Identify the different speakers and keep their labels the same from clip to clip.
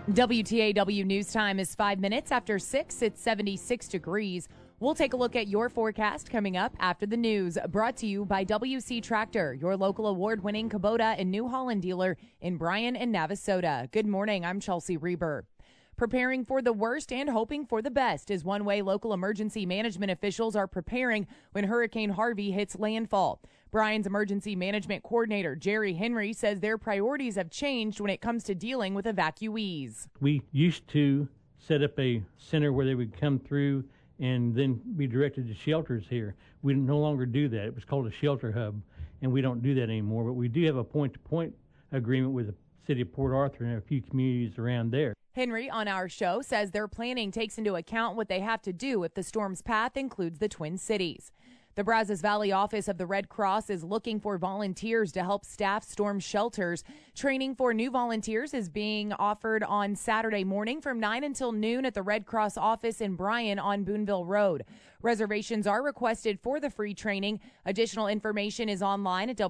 Speaker 1: WTAW News Time is 5 minutes after 6. It's 76 degrees. We'll take a look at your forecast coming up after the news. Brought to you by WC Tractor, your local award-winning Kubota and New Holland dealer in Bryan and Navasota. Good morning. I'm Chelsea Reber. Preparing for the worst and hoping for the best is one way local emergency management officials are preparing when Hurricane Harvey hits landfall. Bryan's emergency management coordinator, Jerry Henry, says their priorities have changed when it comes to dealing with evacuees.
Speaker 2: We used to set up a center where they would come through and then be directed to shelters here. We no longer do that. It was called a shelter hub, and we don't do that anymore. But we do have a point-to-point agreement with the city of Port Arthur and a few communities around there.
Speaker 1: Henry on our show says their planning takes into account what they have to do if the storm's path includes the Twin Cities. The Brazos Valley office of the Red Cross is looking for volunteers to help staff storm shelters. Training for new volunteers is being offered on Saturday morning from 9 until noon at the Red Cross office in Bryan on Boonville Road. Reservations are requested for the free training. Additional information is online at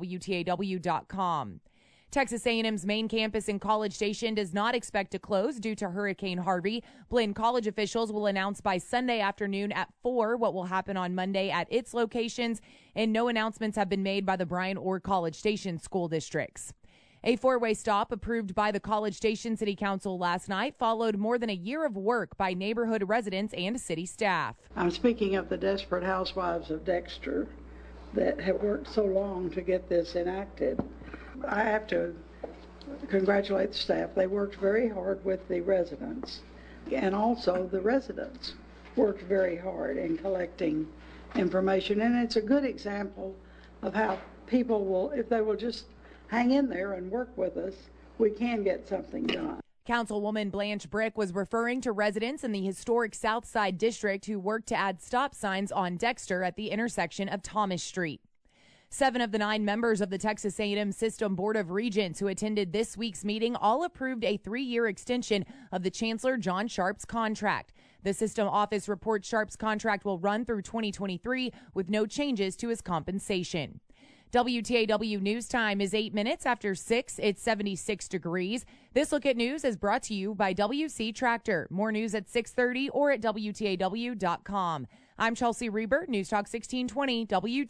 Speaker 1: WTAW.com. Texas A&M's main campus in College Station does not expect to close due to Hurricane Harvey. Blinn College officials will announce by Sunday afternoon at 4 what will happen on Monday at its locations, and no announcements have been made by the Bryan or College Station school districts. A four-way stop approved by the College Station City Council last night followed more than a year of work by neighborhood residents and city staff.
Speaker 3: I'm speaking of the desperate housewives of Dexter that have worked so long to get this enacted. I have to congratulate the staff. They worked very hard with the residents, and also the residents worked very hard in collecting information. And it's a good example of how people will, if they will just hang in there and work with us, we can get something done.
Speaker 1: Councilwoman Blanche Brick was referring to residents in the historic South Side District who worked to add stop signs on Dexter at the intersection of Thomas Street. 7 of the 9 members of the Texas A&M System Board of Regents who attended this week's meeting all approved a 3-year extension of the Chancellor John Sharp's contract. The system office reports Sharp's contract will run through 2023 with no changes to his compensation. WTAW News Time is 8 minutes after 6. It's 76 degrees. This Look at News is brought to you by WC Tractor. More news at 6:30 or at WTAW.com. I'm Chelsea Reber, News Talk 1620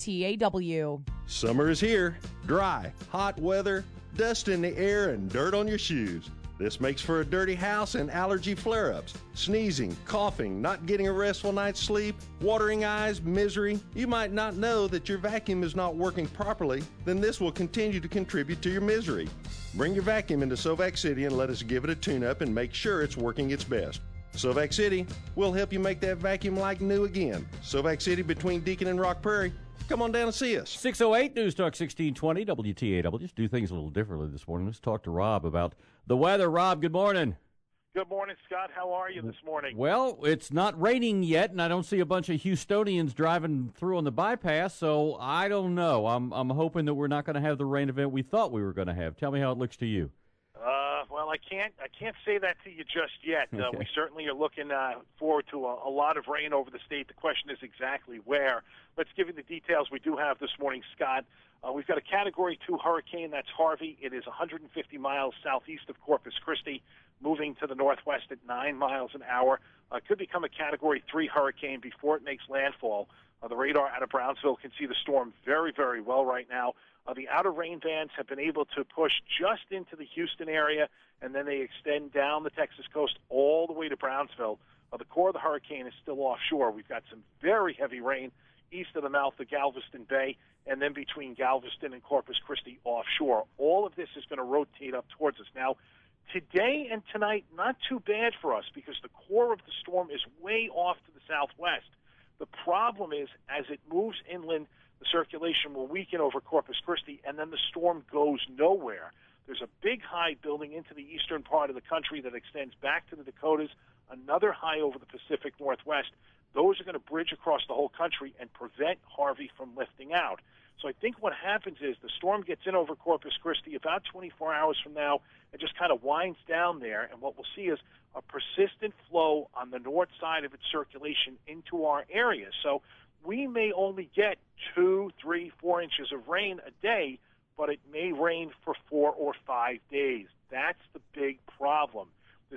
Speaker 1: WTAW.
Speaker 4: Summer is here. Dry, hot weather, dust in the air, and dirt on your shoes. This makes for a dirty house and allergy flare-ups. Sneezing, coughing, not getting a restful night's sleep, watering eyes, misery. You might not know that your vacuum is not working properly. Then this will continue to contribute to your misery. Bring your vacuum into Sovac City and let us give it a tune-up and make sure it's working its best. Sovac City, we'll help you make that vacuum like new again. Sovac City between Deacon and Rock Prairie. Come on down and see us.
Speaker 5: 608 News Talk 1620 WTAW. Just do things a little differently this morning. Let's talk to Rob about the weather. Rob, good morning.
Speaker 6: Good morning, Scott. How are you this morning?
Speaker 5: Well, it's not raining yet, and I don't see a bunch of Houstonians driving through on the bypass, so I don't know. I'm hoping that we're not going to have the rain event we thought we were going to have. Tell me how it looks to you.
Speaker 6: Well, I can't say that to you just yet. We certainly are looking forward to a lot of rain over the state. The question is exactly where. Let's give you the details we do have this morning, Scott. We've got a Category 2 hurricane. That's Harvey. It is 150 miles southeast of Corpus Christi, moving to the northwest at 9 miles an hour. Could become a Category 3 hurricane before it makes landfall. The radar out of Brownsville can see the storm very, very well right now. The outer rain bands have been able to push just into the Houston area, and then they extend down the Texas coast all the way to Brownsville. The core of the hurricane is still offshore. We've got some very heavy rain east of the mouth of Galveston Bay, and then between Galveston and Corpus Christi offshore. All of this is going to rotate up towards us. Now, today and tonight, not too bad for us because the core of the storm is way off to the southwest. The problem is, as it moves inland, the circulation will weaken over Corpus Christi, and then the storm goes nowhere. There's a big high building into the eastern part of the country that extends back to the Dakotas, another high over the Pacific Northwest. Those are going to bridge across the whole country and prevent Harvey from lifting out. So I think what happens is the storm gets in over Corpus Christi about 24 hours from now and just kind of winds down there, and what we'll see is a persistent flow on the north side of its circulation into our area. So we may only get 2, 3, 4 inches of rain a day, but it may rain for 4 or 5 days. That's the big problem. This may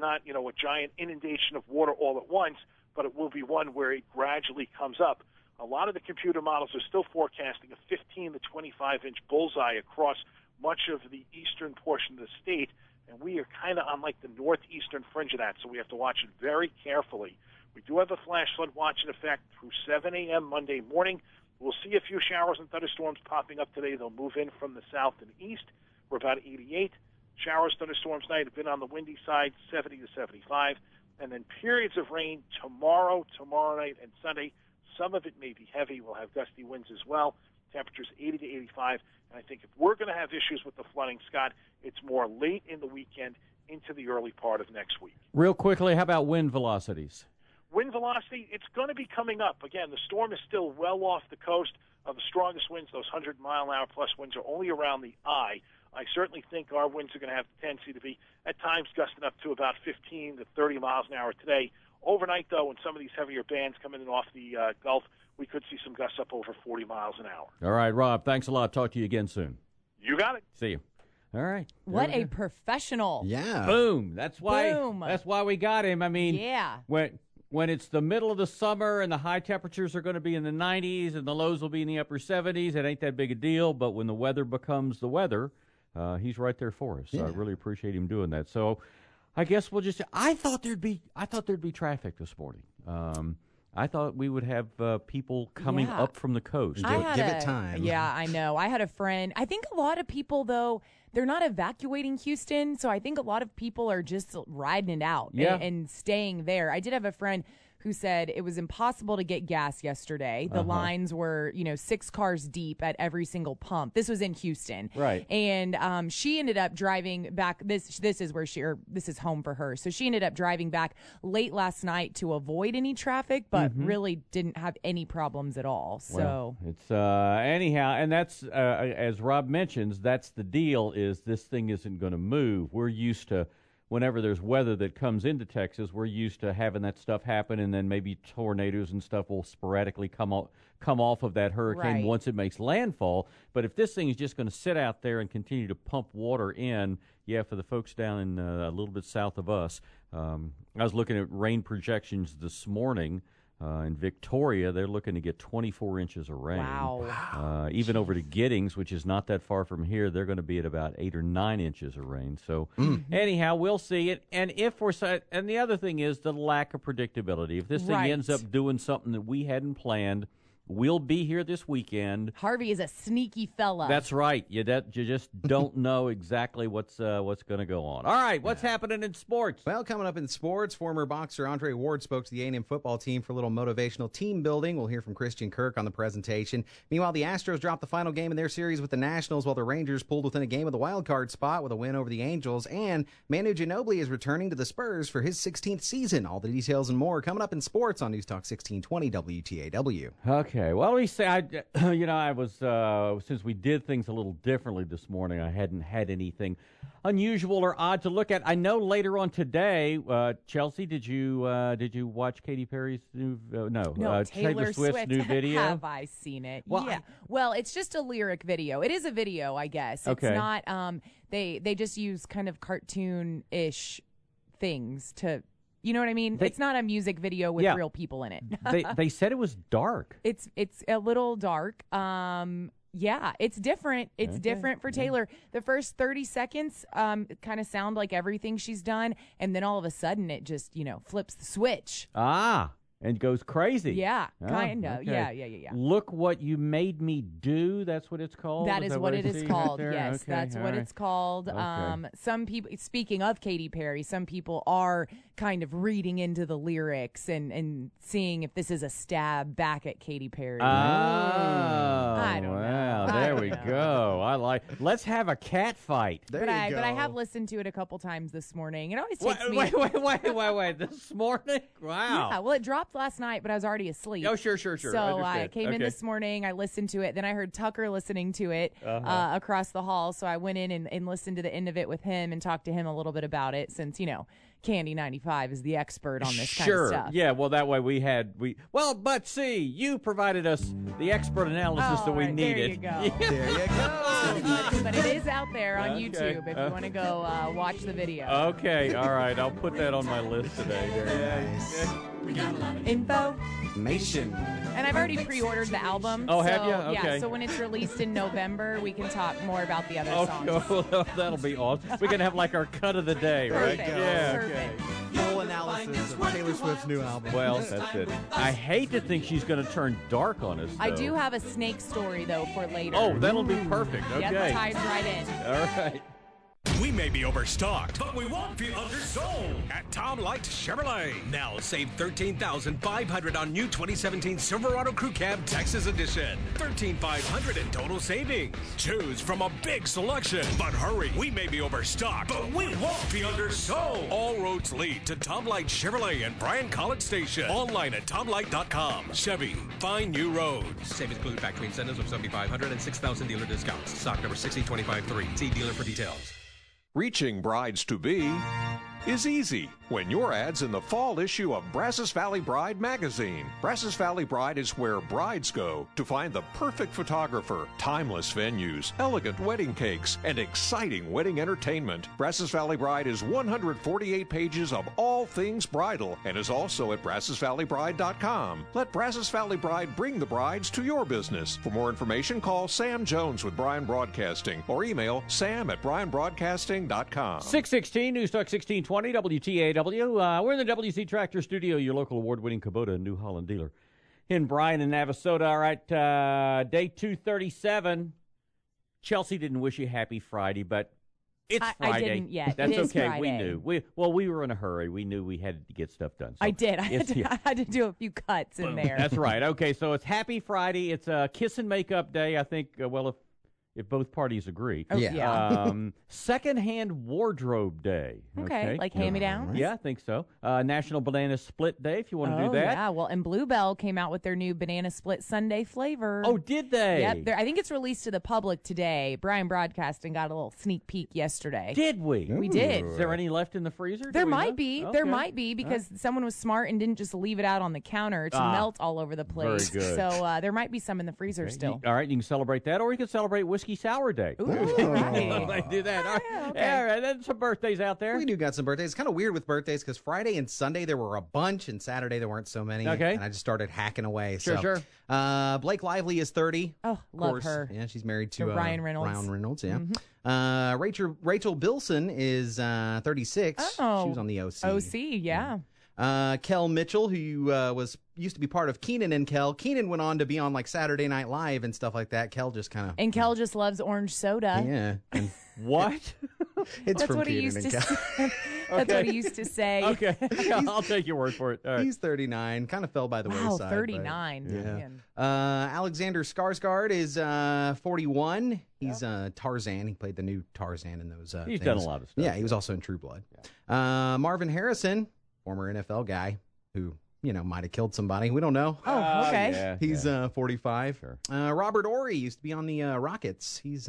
Speaker 6: not, a giant inundation of water all at once, but it will be one where it gradually comes up. A lot of the computer models are still forecasting a 15 to 25-inch bullseye across much of the eastern portion of the state, and we are kind of on like the northeastern fringe of that, so we have to watch it very carefully. We do have a flash flood watch in effect through 7 a.m. Monday morning. We'll see a few showers and thunderstorms popping up today. They'll move in from the south and east. We're about 88. Showers, thunderstorms tonight have been on the windy side, 70 to 75. And then periods of rain tomorrow night, and Sunday. Some of it may be heavy. We'll have gusty winds as well. Temperatures 80 to 85. And I think if we're going to have issues with the flooding, Scott, it's more late in the weekend into the early part of next week.
Speaker 5: Real quickly, how about wind velocities?
Speaker 6: Wind velocity, it's going to be coming up. Again, the storm is still well off the coast. The strongest winds, those 100-mile-an-hour-plus winds, are only around the eye. I certainly think our winds are going to have the tendency to be, at times, gusting up to about 15 to 30 miles an hour today. Overnight, though, when some of these heavier bands come in and off the Gulf, we could see some gusts up over 40 miles an hour.
Speaker 5: All right, Rob, thanks a lot. Talk to you again soon.
Speaker 6: You got it.
Speaker 5: See you. All right.
Speaker 1: What a professional.
Speaker 7: Yeah.
Speaker 5: Boom. That's why.
Speaker 1: Boom.
Speaker 5: That's why we got him. I mean,
Speaker 1: Yeah.
Speaker 5: When it's the middle of the summer and the high temperatures are going to be in the 90s and the lows will be in the upper 70s, it ain't that big a deal. But when the weather becomes the weather, he's right there for us. So I really appreciate him doing that. So I guess we'll just. I thought there'd be traffic this morning. I thought we would have people coming up from the coast.
Speaker 7: Give it time.
Speaker 1: Yeah, I know. I had a friend. I think a lot of people, though, they're not evacuating Houston, so I think a lot of people are just riding it out and staying there. I did have a friend who said it was impossible to get gas yesterday. The lines were, 6 cars deep at every single pump. This was in Houston.
Speaker 5: Right.
Speaker 1: And she ended up driving back. This is home for her. So she ended up driving back late last night to avoid any traffic, but really didn't have any problems at all. So
Speaker 5: well, it's anyhow, and that's as Rob mentions, that's the deal, is this thing isn't going to move. We're used to, whenever there's weather that comes into Texas, we're used to having that stuff happen, and then maybe tornadoes and stuff will sporadically come off of that hurricane once it makes landfall. But if this thing is just going to sit out there and continue to pump water in, for the folks down in a little bit south of us, I was looking at rain projections this morning. In Victoria, they're looking to get 24 inches of rain.
Speaker 1: Wow.
Speaker 5: Even over to Giddings, which is not that far from here, they're going to be at about 8 or 9 inches of rain. So anyhow, we'll see it. And and the other thing is the lack of predictability. If this thing ends up doing something that we hadn't planned, we'll be here this weekend.
Speaker 1: Harvey is a sneaky fella.
Speaker 5: That's right. You just don't know exactly what's going to go on. All right, what's happening in sports?
Speaker 7: Well, coming up in sports, former boxer Andre Ward spoke to the A&M football team for a little motivational team building. We'll hear from Christian Kirk on the presentation. Meanwhile, the Astros dropped the final game in their series with the Nationals, while the Rangers pulled within a game of the wild card spot with a win over the Angels. And Manu Ginobili is returning to the Spurs for his 16th season. All the details and more coming up in sports on News Talk 1620 WTAW.
Speaker 5: Okay, well, we say, I was, since we did things a little differently this morning, I hadn't had anything unusual or odd to look at. I know later on today, Chelsea, did you watch Katy Perry's new, Taylor Swift's new video?
Speaker 1: Have I seen it?
Speaker 5: Well,
Speaker 1: yeah. Well, it's just a lyric video. It is a video, I guess. It's not, they just use kind of cartoon-ish things to... You know what I mean? It's not a music video with real people in it.
Speaker 5: they said it was dark.
Speaker 1: It's a little dark. It's different. It's different for Taylor. The first 30 seconds kind of sound like everything she's done, and then all of a sudden it just, flips the switch.
Speaker 5: And goes crazy.
Speaker 1: Yeah, kind of.
Speaker 5: Okay.
Speaker 1: Yeah.
Speaker 5: Look What You Made Me Do, that's what it's called?
Speaker 1: That is what it is called,
Speaker 5: right
Speaker 1: yes.
Speaker 5: Okay,
Speaker 1: that's what it's called.
Speaker 5: Okay.
Speaker 1: Some people, speaking of Katy Perry, some people are kind of reading into the lyrics and seeing if this is a stab back at Katy Perry. I don't know.
Speaker 5: There we go. Let's have a cat fight.
Speaker 1: But I have listened to it a couple times this morning. It always takes me...
Speaker 5: Wait. This morning? Wow.
Speaker 1: Yeah, well, it dropped last night, but I was already asleep.
Speaker 5: Oh, sure.
Speaker 1: So I came in this morning, I listened to it, then I heard Tucker listening to it across the hall, so I went in and listened to the end of it with him and talked to him a little bit about it since, Candy 95 is the expert on this kind
Speaker 5: Sure.
Speaker 1: of stuff.
Speaker 5: Yeah, well, that way but see, you provided us the expert analysis that we
Speaker 1: right,
Speaker 5: needed.
Speaker 1: There you go.
Speaker 7: There you go.
Speaker 1: But it is out there on
Speaker 5: Okay.
Speaker 1: YouTube if you want to go watch the video.
Speaker 5: Okay, all right. I'll put that on my list today.
Speaker 7: Very nice.
Speaker 1: Info.
Speaker 7: Mation.
Speaker 1: And I've already pre-ordered the album.
Speaker 5: Oh,
Speaker 1: so,
Speaker 5: have you?
Speaker 1: Yeah,
Speaker 5: Okay.
Speaker 1: so when it's released in November, we can talk more about the other songs.
Speaker 5: Oh, that'll be awesome. We can have like our cut of the day, right?
Speaker 1: Perfect.
Speaker 5: Yeah.
Speaker 1: Perfect.
Speaker 7: Full analysis of Taylor Swift's new album.
Speaker 5: Well, that's it. I hate to think she's going to turn dark on us.
Speaker 1: I
Speaker 5: though.
Speaker 1: do have a snake story, though, for later.
Speaker 5: Oh, that'll be perfect. Okay.
Speaker 1: Yep, ties right in.
Speaker 5: All right.
Speaker 8: We may be overstocked, but we won't be undersold at Tom Light Chevrolet. Now save $13,500 on new 2017 Silverado Crew Cab Texas Edition. $13,500 in total savings. Choose from a big selection. But hurry, we may be overstocked, but we won't be undersold. All roads lead to Tom Light Chevrolet and Bryan College Station. Online at TomLight.com. Chevy, find new roads.
Speaker 9: Savings include factory incentives of $7,500 and $6,000 dealer discounts. Stock number 60253. See dealer for details.
Speaker 10: Reaching brides-to-be is easy when your ad's in the fall issue of Brazos Valley Bride magazine. Brazos Valley Bride is where brides go to find the perfect photographer, timeless venues, elegant wedding cakes, and exciting wedding entertainment. Brazos Valley Bride is 148 pages of all things bridal and is also at BrazosValleyBride.com. Let Brazos Valley Bride bring the brides to your business. For more information, call Sam Jones with Bryan Broadcasting or email sam@BryanBroadcasting.com.
Speaker 5: 616 News Talk 1620 WTAW. We're in the WC Tractor Studio, your local award-winning Kubota New Holland dealer in Bryan and Navasota. All right, day 237. Chelsea didn't wish you happy Friday, but it's Friday.
Speaker 1: I didn't yet.
Speaker 5: That's
Speaker 1: It is
Speaker 5: okay.
Speaker 1: Friday.
Speaker 5: We knew. We were in a hurry. We knew we had to get stuff done. So
Speaker 1: I did. I
Speaker 5: it's-
Speaker 1: had to do a few cuts in there.
Speaker 5: That's right. Okay, so it's Happy Friday. It's a kiss and makeup day. I think. If both parties agree.
Speaker 1: Oh, yeah.
Speaker 5: Secondhand wardrobe day.
Speaker 1: Okay, like hand-me-downs?
Speaker 5: Yeah, I think so. National Banana Split Day, if you want to do that.
Speaker 1: Yeah, well, and Bluebell came out with their new banana split sundae flavor.
Speaker 5: Oh, did they?
Speaker 1: Yep, I think it's released to the public today. Bryan Broadcasting got a little sneak peek yesterday.
Speaker 5: Did we?
Speaker 1: We did.
Speaker 5: Is there any left in the freezer?
Speaker 1: There
Speaker 5: Do we
Speaker 1: might
Speaker 5: know?
Speaker 1: be.
Speaker 5: Okay.
Speaker 1: There might be because someone was smart and didn't just leave it out on the counter to melt all over the place.
Speaker 5: Very good.
Speaker 1: So there might be some in the freezer still.
Speaker 5: All right, you can celebrate that, or you can celebrate Whiskey Sour Day.
Speaker 1: Ooh, right.
Speaker 5: They do that. All right.
Speaker 1: okay.
Speaker 5: All right, then some birthdays out there.
Speaker 7: We do got some birthdays. It's kind of weird with birthdays because Friday and Sunday there were a bunch, and Saturday there weren't so many.
Speaker 5: Okay.
Speaker 7: And I just started hacking away.
Speaker 5: Sure.
Speaker 7: Blake Lively is 30.
Speaker 1: Oh,
Speaker 7: Of
Speaker 1: love
Speaker 7: course.
Speaker 1: her.
Speaker 7: Yeah, she's married to
Speaker 1: Ryan Reynolds.
Speaker 7: Ryan Reynolds, yeah. Rachel Bilson is 36.
Speaker 1: Oh.
Speaker 7: She was on the OC.
Speaker 1: OC, yeah.
Speaker 7: Kel Mitchell, who used to be part of Keenan and Kel. Keenan went on to be on like Saturday Night Live and stuff like that. Kel just kind of
Speaker 1: And Kel just loves orange soda.
Speaker 7: yeah. And
Speaker 5: What?
Speaker 7: it's
Speaker 1: That's
Speaker 7: from
Speaker 1: what he
Speaker 7: Keenan
Speaker 1: used
Speaker 7: and
Speaker 1: to
Speaker 7: Kel.
Speaker 1: say. That's what he used to say.
Speaker 5: Okay. I'll take your word for it. All right.
Speaker 7: He's 39. Kind of fell by the
Speaker 1: Wow,
Speaker 7: wayside. but-
Speaker 1: 39.
Speaker 7: Yeah.
Speaker 1: Man.
Speaker 7: Alexander Skarsgård is 41. He's Tarzan. He played the new Tarzan in those.
Speaker 5: He's
Speaker 7: things.
Speaker 5: done a lot of stuff.
Speaker 7: Yeah, he was also in True Blood. Marvin Harrison, former NFL guy, who might have killed somebody. We don't know.
Speaker 1: Oh, okay.
Speaker 5: Yeah,
Speaker 7: He's 45.
Speaker 5: Sure.
Speaker 7: Robert Ory used to be on the Rockets. He's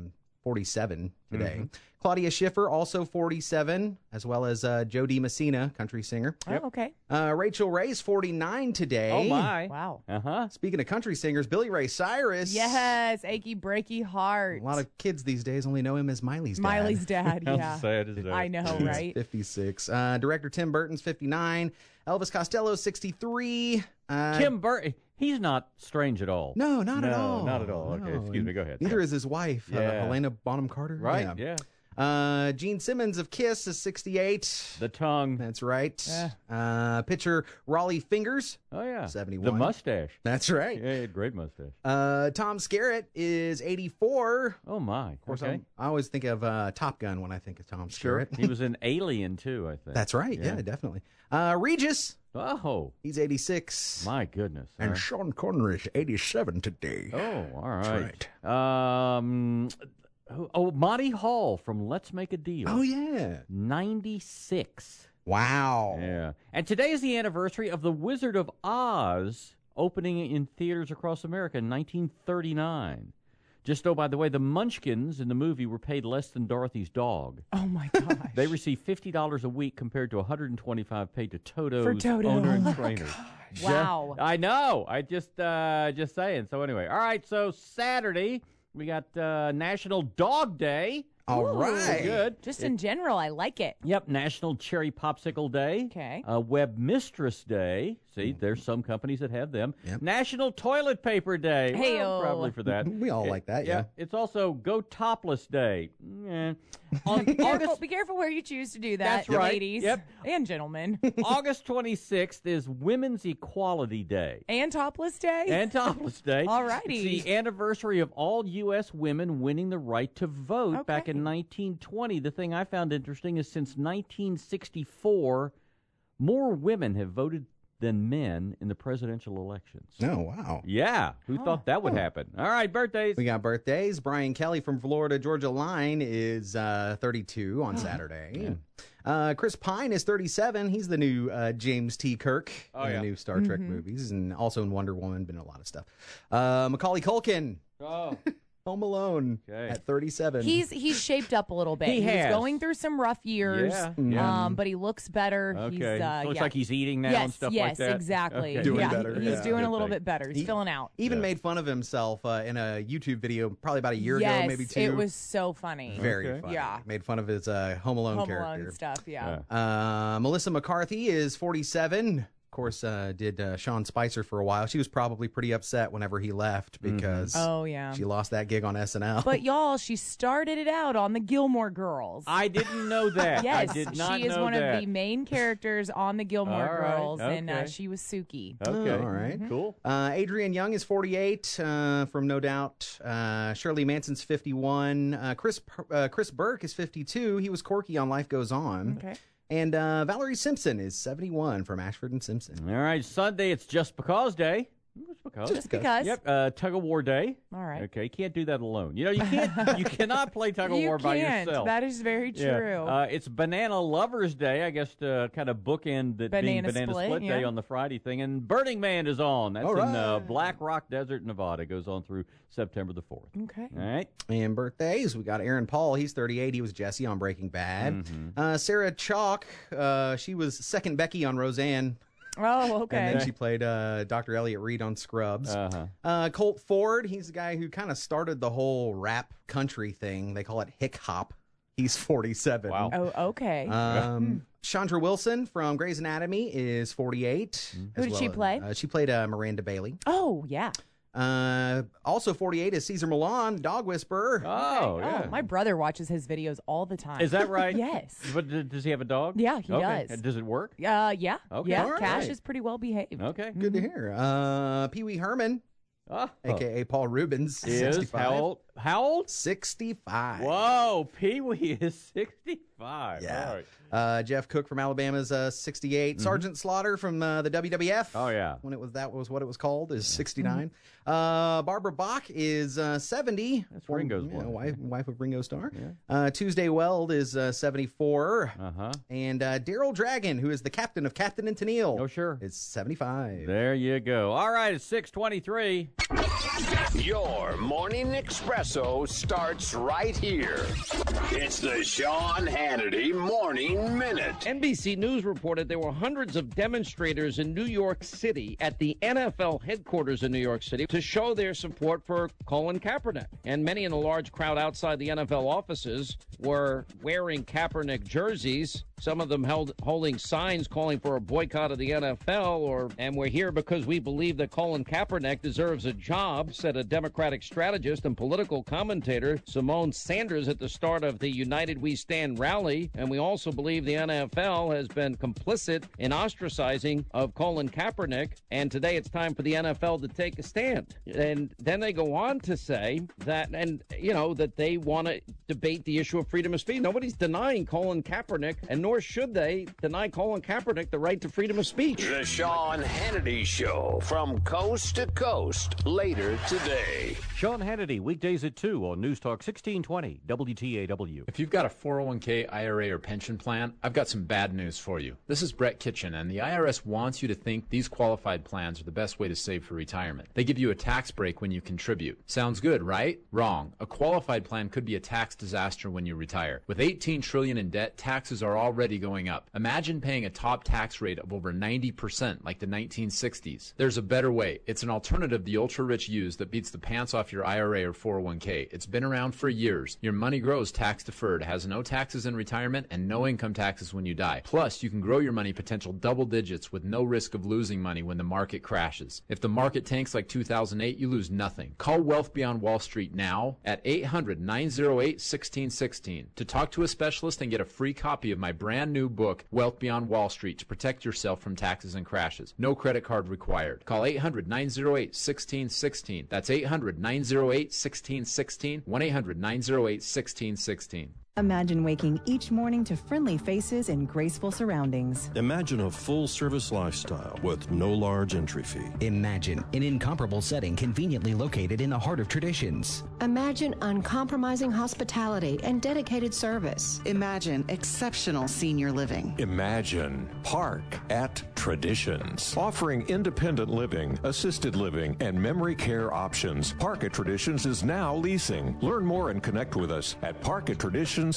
Speaker 7: 47 today.
Speaker 5: Mm-hmm.
Speaker 7: Claudia Schiffer, also 47, as well as Joe DiMessina, country singer.
Speaker 1: Oh, okay.
Speaker 7: Rachel Ray's 49 today.
Speaker 5: Oh, my.
Speaker 1: Wow.
Speaker 5: Uh-huh.
Speaker 7: Speaking of country singers, Billy Ray Cyrus.
Speaker 1: Yes, achy breaky heart.
Speaker 7: A lot of kids these days only know him as Miley's dad.
Speaker 1: Miley's dad,
Speaker 5: How
Speaker 1: yeah.
Speaker 5: sad is that?
Speaker 1: I know, right?
Speaker 7: 56. Director Tim Burton's 59. Elvis Costello's 63.
Speaker 5: Tim Burton, he's not strange at all.
Speaker 7: No, not at all.
Speaker 5: Not at all. Okay,
Speaker 7: No.
Speaker 5: excuse me. Go ahead.
Speaker 7: Neither is his wife,
Speaker 5: Yeah.
Speaker 7: Helena Bonham Carter.
Speaker 5: Right, yeah.
Speaker 7: Gene Simmons of Kiss is 68.
Speaker 5: The tongue.
Speaker 7: That's right. Pitcher Raleigh Fingers.
Speaker 5: Oh, yeah.
Speaker 7: 71.
Speaker 5: The mustache.
Speaker 7: That's right.
Speaker 5: Yeah, he had a great mustache.
Speaker 7: Tom Skerritt is 84.
Speaker 5: Oh, my.
Speaker 7: Of course,
Speaker 5: Okay.
Speaker 7: I always think of Top Gun when I think of Tom
Speaker 5: Sure.
Speaker 7: Skerritt.
Speaker 5: He was in Alien, too, I think.
Speaker 7: That's right. Yeah, definitely. Regis.
Speaker 5: Oh,
Speaker 7: He's 86.
Speaker 5: my goodness. All
Speaker 7: And
Speaker 5: right.
Speaker 7: Sean Connery's 87 today.
Speaker 5: Oh, all right. Monty Hall from Let's Make a Deal.
Speaker 7: Oh, yeah.
Speaker 5: 96.
Speaker 7: Wow.
Speaker 5: Yeah. And today is the anniversary of The Wizard of Oz opening in theaters across America in 1939. Just, by the way, the Munchkins in the movie were paid less than Dorothy's dog.
Speaker 1: Oh, my gosh.
Speaker 5: They receive $50 a week compared to $125 paid to Toto's
Speaker 1: For Toto.
Speaker 5: owner and
Speaker 1: Oh,
Speaker 5: trainer.
Speaker 1: Wow.
Speaker 5: I know. I just saying. So anyway, all right. So Saturday we got National Dog Day.
Speaker 7: All
Speaker 1: Ooh,
Speaker 7: right.
Speaker 5: Good.
Speaker 1: Just in general, I like it.
Speaker 5: Yep. National Cherry Popsicle Day.
Speaker 1: Okay.
Speaker 5: Web Mistress Day. See, there's some companies that have them.
Speaker 7: Yep.
Speaker 5: National Toilet Paper Day.
Speaker 1: Hey-o.
Speaker 5: Well, probably for that.
Speaker 7: We all like that, yeah.
Speaker 5: It's also Go Topless Day.
Speaker 1: Be careful where you choose to do that,
Speaker 5: That's right.
Speaker 1: ladies
Speaker 5: Yep.
Speaker 1: and gentlemen.
Speaker 5: August 26th is Women's Equality Day.
Speaker 1: And Topless Day?
Speaker 5: And Topless Day.
Speaker 1: All righty.
Speaker 5: It's the anniversary of all U.S. women winning the right to vote back in
Speaker 1: Okay.
Speaker 5: 1920. The thing I found interesting is since 1964, more women have voted than men in the presidential elections.
Speaker 7: Oh, wow.
Speaker 5: Yeah. Who thought that would happen? All right, birthdays.
Speaker 7: We got birthdays. Brian Kelly from Florida Georgia Line is 32 on Saturday. Chris Pine is 37. He's the new James T. Kirk in the new Star Trek movies, and also in Wonder Woman, been in a lot of stuff. Macaulay Culkin,
Speaker 5: Oh.
Speaker 7: Home Alone, at 37.
Speaker 1: He's shaped up a little bit.
Speaker 5: He has.
Speaker 1: going through some rough years.
Speaker 5: Yeah.
Speaker 1: But he looks better.
Speaker 5: Okay.
Speaker 1: He's,
Speaker 5: Looks like he's eating now and stuff like that.
Speaker 1: Yes, exactly.
Speaker 5: Okay.
Speaker 7: Doing better,
Speaker 1: He's
Speaker 7: yeah.
Speaker 1: doing
Speaker 5: Good
Speaker 1: a little
Speaker 5: thing.
Speaker 1: bit better. He's filling out.
Speaker 7: Even made fun of himself in a YouTube video probably about a year
Speaker 1: yes,
Speaker 7: ago, maybe two.
Speaker 1: it was so funny.
Speaker 7: very funny.
Speaker 1: Yeah.
Speaker 7: Made fun of his Home Alone
Speaker 1: Home
Speaker 7: character.
Speaker 1: Alone stuff, yeah.
Speaker 7: Melissa McCarthy is 47. Of course, did Sean Spicer for a while. She was probably pretty upset whenever he left because
Speaker 1: Oh, yeah.
Speaker 7: she lost that gig on SNL.
Speaker 1: But y'all, she started it out on the Gilmore Girls.
Speaker 5: I didn't know that.
Speaker 1: Yes,
Speaker 5: I did not
Speaker 1: she is
Speaker 5: know
Speaker 1: one
Speaker 5: that.
Speaker 1: of the main characters on the Gilmore
Speaker 5: All right,
Speaker 1: Girls, and
Speaker 5: okay.
Speaker 1: she was Suki.
Speaker 5: Okay.
Speaker 7: all right.
Speaker 5: Cool.
Speaker 7: Adrian Young is 48 from No Doubt. Shirley Manson's 51. Chris Burke is 52. He was Corky on Life Goes On.
Speaker 1: Okay.
Speaker 7: And Valerie Simpson is 71 from Ashford and Simpson.
Speaker 5: All right, Sunday, it's Just Because Day.
Speaker 1: Just because.
Speaker 5: Yep, Tug of War Day.
Speaker 1: All right.
Speaker 5: Okay, can't do that alone. You know, you cannot play Tug of War by yourself.
Speaker 1: That is very true.
Speaker 5: Yeah. It's Banana Lovers Day, I guess, to kind of bookend that being Banana Split Day on the Friday thing. And Burning Man is on. That's in Black Rock Desert, Nevada. Goes on through September the 4th.
Speaker 1: Okay.
Speaker 5: All right.
Speaker 7: And birthdays, we got Aaron Paul. He's 38. He was Jesse on Breaking Bad. Sarah Chalk, she was second Becky on Roseanne.
Speaker 1: Oh, okay.
Speaker 7: And then she played Dr. Elliot Reed on Scrubs. Colt Ford, he's the guy who kind of started the whole rap country thing. They call it hick hop. He's 47.
Speaker 5: Wow.
Speaker 1: Oh, okay.
Speaker 7: Chandra Wilson from Grey's Anatomy is 48.
Speaker 1: Who did she play?
Speaker 7: She played Miranda Bailey.
Speaker 1: Oh, yeah.
Speaker 7: Also 48 is Caesar Milan, Dog Whisperer.
Speaker 5: Oh, yeah.
Speaker 1: Oh, my brother watches his videos all the time.
Speaker 5: Is that right?
Speaker 1: Yes.
Speaker 5: But does he have a dog?
Speaker 1: Yeah, he
Speaker 5: Okay.
Speaker 1: does.
Speaker 5: Does it work?
Speaker 1: Yeah.
Speaker 5: Okay.
Speaker 1: Yeah,
Speaker 5: All right.
Speaker 1: Cash is pretty well behaved.
Speaker 5: Okay.
Speaker 7: Good to hear. Pee Wee Herman, a.k.a. Paul Rubens,
Speaker 5: Is
Speaker 7: 65.
Speaker 5: how old?
Speaker 7: 65.
Speaker 5: Whoa, Pee Wee is 65.
Speaker 7: Yeah.
Speaker 5: All right.
Speaker 7: Jeff Cook from Alabama's 68. Sergeant Slaughter from the WWF.
Speaker 5: Oh, yeah.
Speaker 7: When that was what it was called, is 69. Barbara Bach is 70.
Speaker 5: That's Ringo's wife.
Speaker 7: Wife of Ringo Starr. Tuesday Weld is 74. And Daryl Dragon, who is the captain of Captain and Tennille.
Speaker 5: Oh, sure.
Speaker 7: Is 75.
Speaker 5: There you go. All right, it's 6:23.
Speaker 11: Your morning espresso starts right here. It's the Sean Hannity Morning Minute.
Speaker 12: NBC News reported there were hundreds of demonstrators in New York City at the NFL headquarters in New York City to show their support for Colin Kaepernick. And many in a large crowd outside the NFL offices were wearing Kaepernick jerseys. Some of them holding signs calling for a boycott of the NFL, and we're here because we believe that Colin Kaepernick deserves a job, said a Democratic strategist and political commentator Simone Sanders at the start of the United We Stand rally. And we also believe the NFL has been complicit in ostracizing of Colin Kaepernick, and today it's time for the NFL to take a stand. And then they go on to say that, that they want to debate the issue of freedom of speech. Nobody's denying Colin Kaepernick, and nor should they deny Colin Kaepernick the right to freedom of speech.
Speaker 11: The Sean Hannity Show from coast to coast later today.
Speaker 5: Sean Hannity, weekdays at 2 on News Talk 1620 WTAW. KW.
Speaker 13: If you've got a 401k, IRA, or pension plan, I've got some bad news for you. This is Brett Kitchen, and the IRS wants you to think these qualified plans are the best way to save for retirement. They give you a tax break when you contribute. Sounds good, right? Wrong. A qualified plan could be a tax disaster when you retire. With $18 trillion in debt, taxes are already going up. Imagine paying a top tax rate of over 90% like the 1960s. There's a better way. It's an alternative the ultra-rich use that beats the pants off your IRA or 401k. It's been around for years. Your money grows tax-deferred, has no taxes in retirement, and no income taxes when you die. Plus, you can grow your money potential double digits with no risk of losing money when the market crashes. If the market tanks like 2008, you lose nothing. Call Wealth Beyond Wall Street now at 800-908-1616 to talk to a specialist and get a free copy of my brand new book, Wealth Beyond Wall Street, to protect yourself from taxes and crashes. No credit card required. Call 800-908-1616. That's 800-908-1616. 1-800-908-1616.
Speaker 14: Imagine waking each morning to friendly faces and graceful surroundings.
Speaker 15: Imagine a full-service lifestyle with no large entry fee.
Speaker 16: Imagine an incomparable setting conveniently located in the heart of traditions.
Speaker 17: Imagine uncompromising hospitality and dedicated service.
Speaker 18: Imagine exceptional senior living.
Speaker 10: Imagine Park at Traditions. Offering independent living, assisted living, and memory care options, Park at Traditions is now leasing. Learn more and connect with us at parkattraditions.com.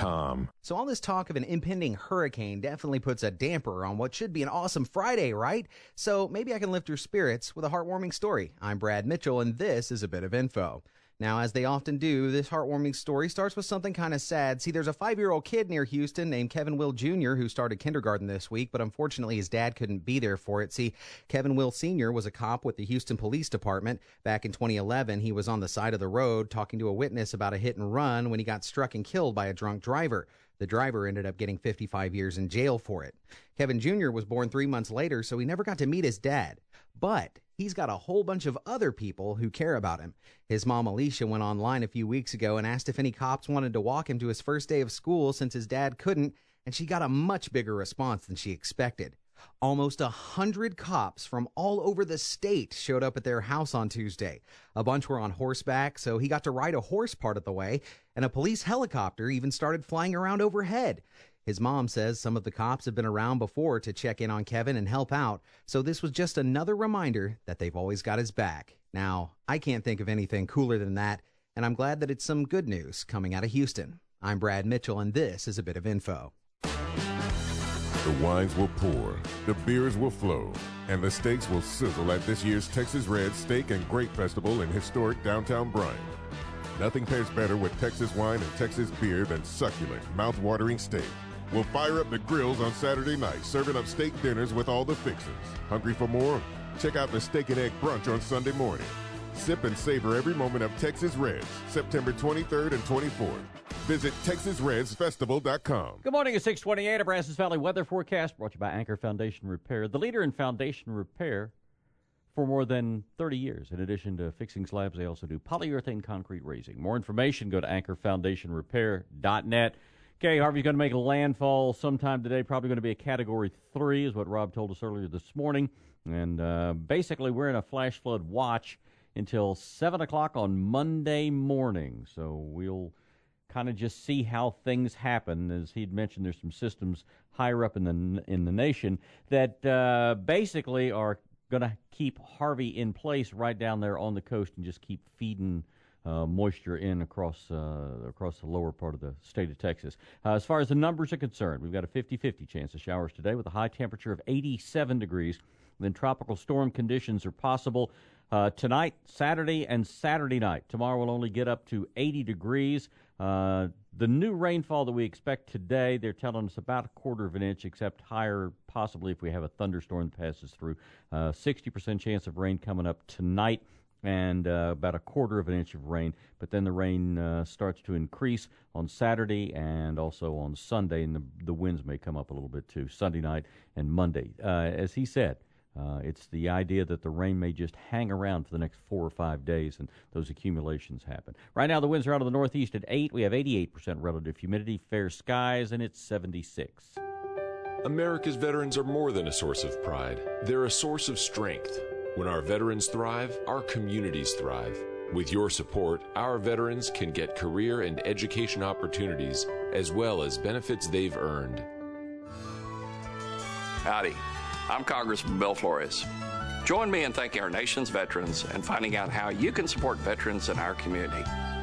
Speaker 7: So all this talk of an impending hurricane definitely puts a damper on what should be an awesome Friday, right? So maybe I can lift your spirits with a heartwarming story. I'm Brad Mitchell, and this is a bit of info. Now, as they often do, this heartwarming story starts with something kind of sad. See, there's a 5-year-old kid near Houston named Kevin Will Jr. who started kindergarten this week, but unfortunately his dad couldn't be there for it. See, Kevin Will Sr. was a cop with the Houston Police Department. Back in 2011, he was on the side of the road talking to a witness about a hit and run when he got struck and killed by a drunk driver. The driver ended up getting 55 years in jail for it. Kevin Jr. was born 3 months later, so he never got to meet his dad. But he's got a whole bunch of other people who care about him. His mom, Alicia, went online a few weeks ago and asked if any cops wanted to walk him to his first day of school since his dad couldn't, and she got a much bigger response than she expected. Almost 100 cops from all over the state showed up at their house on Tuesday. A bunch were on horseback, so he got to ride a horse part of the way, and a police helicopter even started flying around overhead. His mom says some of the cops have been around before to check in on Kevin and help out, so this was just another reminder that they've always got his back. Now, I can't think of anything cooler than that, and I'm glad that it's some good news coming out of Houston. I'm Brad Mitchell, and this is a bit of info.
Speaker 19: The wines will pour, the beers will flow, and the steaks will sizzle at this year's Texas Red Steak and Grape Festival in historic downtown Bryan. Nothing pairs better with Texas wine and Texas beer than succulent, mouth-watering steak. We'll fire up the grills on Saturday night, serving up steak dinners with all the fixings. Hungry for more? Check out the Steak and Egg Brunch on Sunday morning. Sip and savor every moment of Texas Reds, September 23rd and 24th. Visit TexasRedsFestival.com.
Speaker 5: Good morning at 628, a Brazos Valley weather forecast brought to you by Anchor Foundation Repair, the leader in foundation repair for more than 30 years. In addition to fixing slabs, they also do polyurethane concrete raising. More information, go to AnchorFoundationRepair.net. Okay, Harvey's going to make a landfall sometime today, probably going to be a Category 3 is what Rob told us earlier this morning. And basically we're in a flash flood watch until 7 o'clock on Monday morning. So we'll kind of just see how things happen. As he'd mentioned, there's some systems higher up in the nation that basically are going to keep Harvey in place right down there on the coast and just keep feeding moisture in across the lower part of the state of Texas. As far as the numbers are concerned, we've got a 50-50 chance of showers today with a high temperature of 87 degrees. Then tropical storm conditions are possible tonight, Saturday, and Saturday night. Tomorrow will only get up to 80 degrees. The new rainfall that we expect today, they're telling us about a quarter of an inch, except higher possibly if we have a thunderstorm that passes through. 60% chance of rain coming up tonight, and about a quarter of an inch of rain. But then the rain starts to increase on Saturday and also on Sunday, and the winds may come up a little bit too, Sunday night and Monday. As he said, it's the idea that the rain may just hang around for the next 4 or 5 days, and those accumulations happen. Right now, the winds are out of the northeast at 8. We have 88% relative humidity, fair skies, and it's 76.
Speaker 20: America's veterans are more than a source of pride. They're a source of strength. When our veterans thrive, our communities thrive. With your support, our veterans can get career and education opportunities as well as benefits they've earned.
Speaker 21: Howdy, I'm Congressman Bill Flores. Join me in thanking our nation's veterans and finding out how you can support veterans in our community.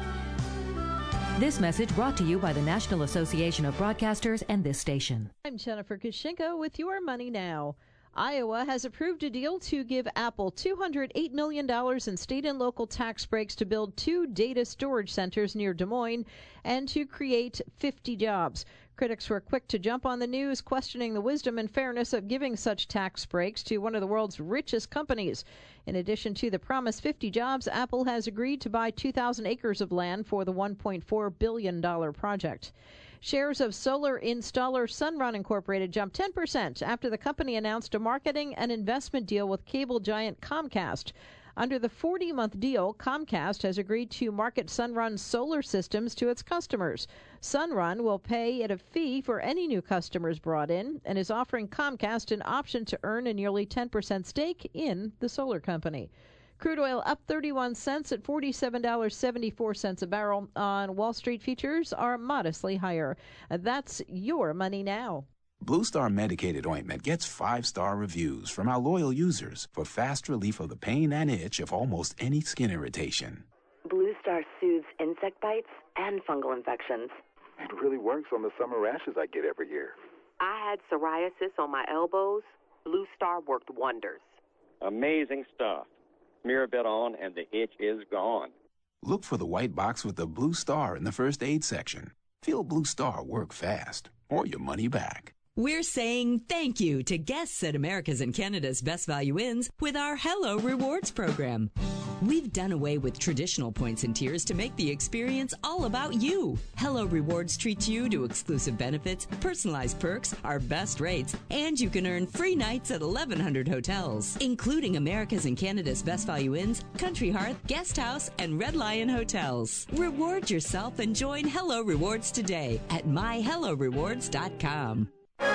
Speaker 22: This message brought to you by the National Association of Broadcasters and this station.
Speaker 23: I'm Jennifer Kushinko with Your Money Now. Iowa has approved a deal to give Apple $208 million in state and local tax breaks to build 2 data storage centers near Des Moines and to create 50 jobs. Critics were quick to jump on the news, questioning the wisdom and fairness of giving such tax breaks to one of the world's richest companies. In addition to the promised 50 jobs, Apple has agreed to buy 2,000 acres of land for the $1.4 billion project. Shares of solar installer Sunrun Incorporated jumped 10% after the company announced a marketing and investment deal with cable giant Comcast. Under the 40-month deal, Comcast has agreed to market Sunrun's solar systems to its customers. Sunrun will pay it a fee for any new customers brought in and is offering Comcast an option to earn a nearly 10% stake in the solar company. Crude oil up 31 cents at $47.74 a barrel on Wall Street. Futures are modestly higher. That's Your Money Now.
Speaker 24: Blue Star medicated ointment gets 5-star reviews from our loyal users for fast relief of the pain and itch of almost any skin irritation.
Speaker 25: Blue Star soothes insect bites and fungal infections.
Speaker 26: It really works on the summer rashes I get every year.
Speaker 25: I had psoriasis on my elbows. Blue Star worked wonders.
Speaker 27: Amazing stuff. Smear a bit on and the itch is gone.
Speaker 24: Look for the white box with the Blue Star in the first aid section. Feel Blue Star work fast or your money back.
Speaker 28: We're saying thank you to guests at America's and Canada's Best Value Inns with our Hello Rewards program. We've done away with traditional points and tiers to make the experience all about you. Hello Rewards treats you to exclusive benefits, personalized perks, our best rates, and you can earn free nights at 1,100 hotels, including America's and Canada's Best Value Inns, Country Hearth, Guest House, and Red Lion Hotels. Reward yourself and join Hello Rewards today at myhellorewards.com.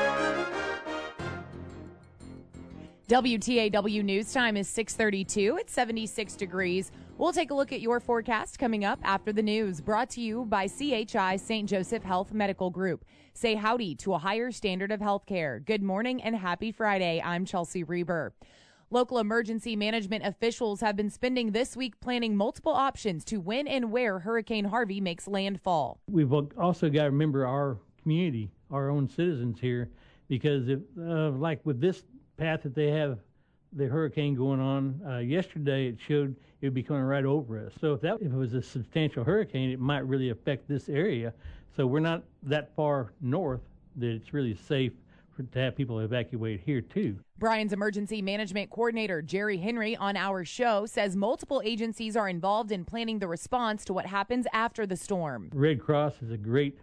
Speaker 1: WTAW News Time is 6:32. It's 76 degrees. We'll take a look at your forecast coming up after the news. Brought to you by CHI St. Joseph Health Medical Group. Say howdy to a higher standard of health care. Good morning and happy Friday. I'm Chelsea Reber. Local emergency management officials have been spending this week planning multiple options to when and where Hurricane Harvey makes landfall.
Speaker 2: We've also got to remember our community, our own citizens here, because if, like with this path that they have the hurricane going on, yesterday it showed it would be coming right over us. So if it was a substantial hurricane, it might really affect this area. So we're not that far north that it's really safe to have people evacuate here too.
Speaker 1: Bryan's emergency management coordinator, Jerry Henry, on our show says multiple agencies are involved in planning the response to what happens after the storm.
Speaker 2: Red Cross is a great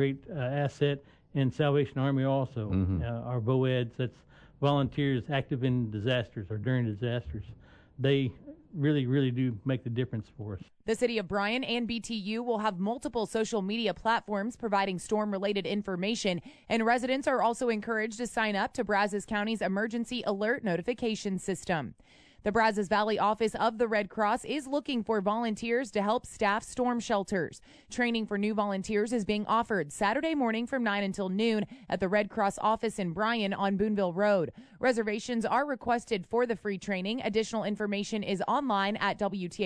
Speaker 2: asset, and Salvation Army also. Our VOEDs, that's volunteers active in disasters or during disasters. They really do make the difference for us.
Speaker 1: The city of Bryan and BTU will have multiple social media platforms providing storm-related information, and residents are also encouraged to sign up to Brazos County's emergency alert notification system. The Brazos Valley office of the Red Cross is looking for volunteers to help staff storm shelters. Training for new volunteers is being offered Saturday morning from 9 until noon at the Red Cross office in Bryan on Boonville Road. Reservations are requested for the free training. Additional information is online at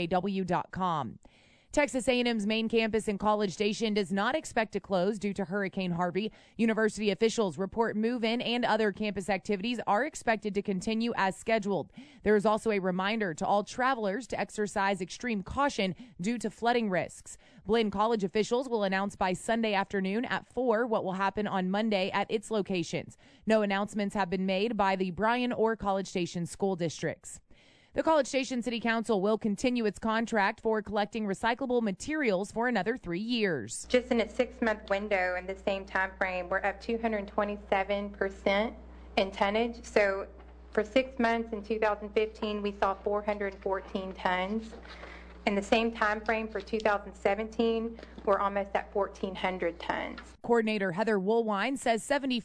Speaker 1: WTAW.com. Texas A&M's main campus in College Station does not expect to close due to Hurricane Harvey. University officials report move-in and other campus activities are expected to continue as scheduled. There is also a reminder to all travelers to exercise extreme caution due to flooding risks. Blinn College officials will announce by Sunday afternoon at 4 what will happen on Monday at its locations. No announcements have been made by the Bryan or College Station school districts. The College Station City Council will continue its contract for collecting recyclable materials for another 3 years.
Speaker 29: Just in a 6-month window in the same time frame, we're up 227% in tonnage. So for 6 months in 2015, we saw 414 tons. In the same time frame for 2017, we're almost at 1,400 tons.
Speaker 1: Coordinator Heather Woolwine says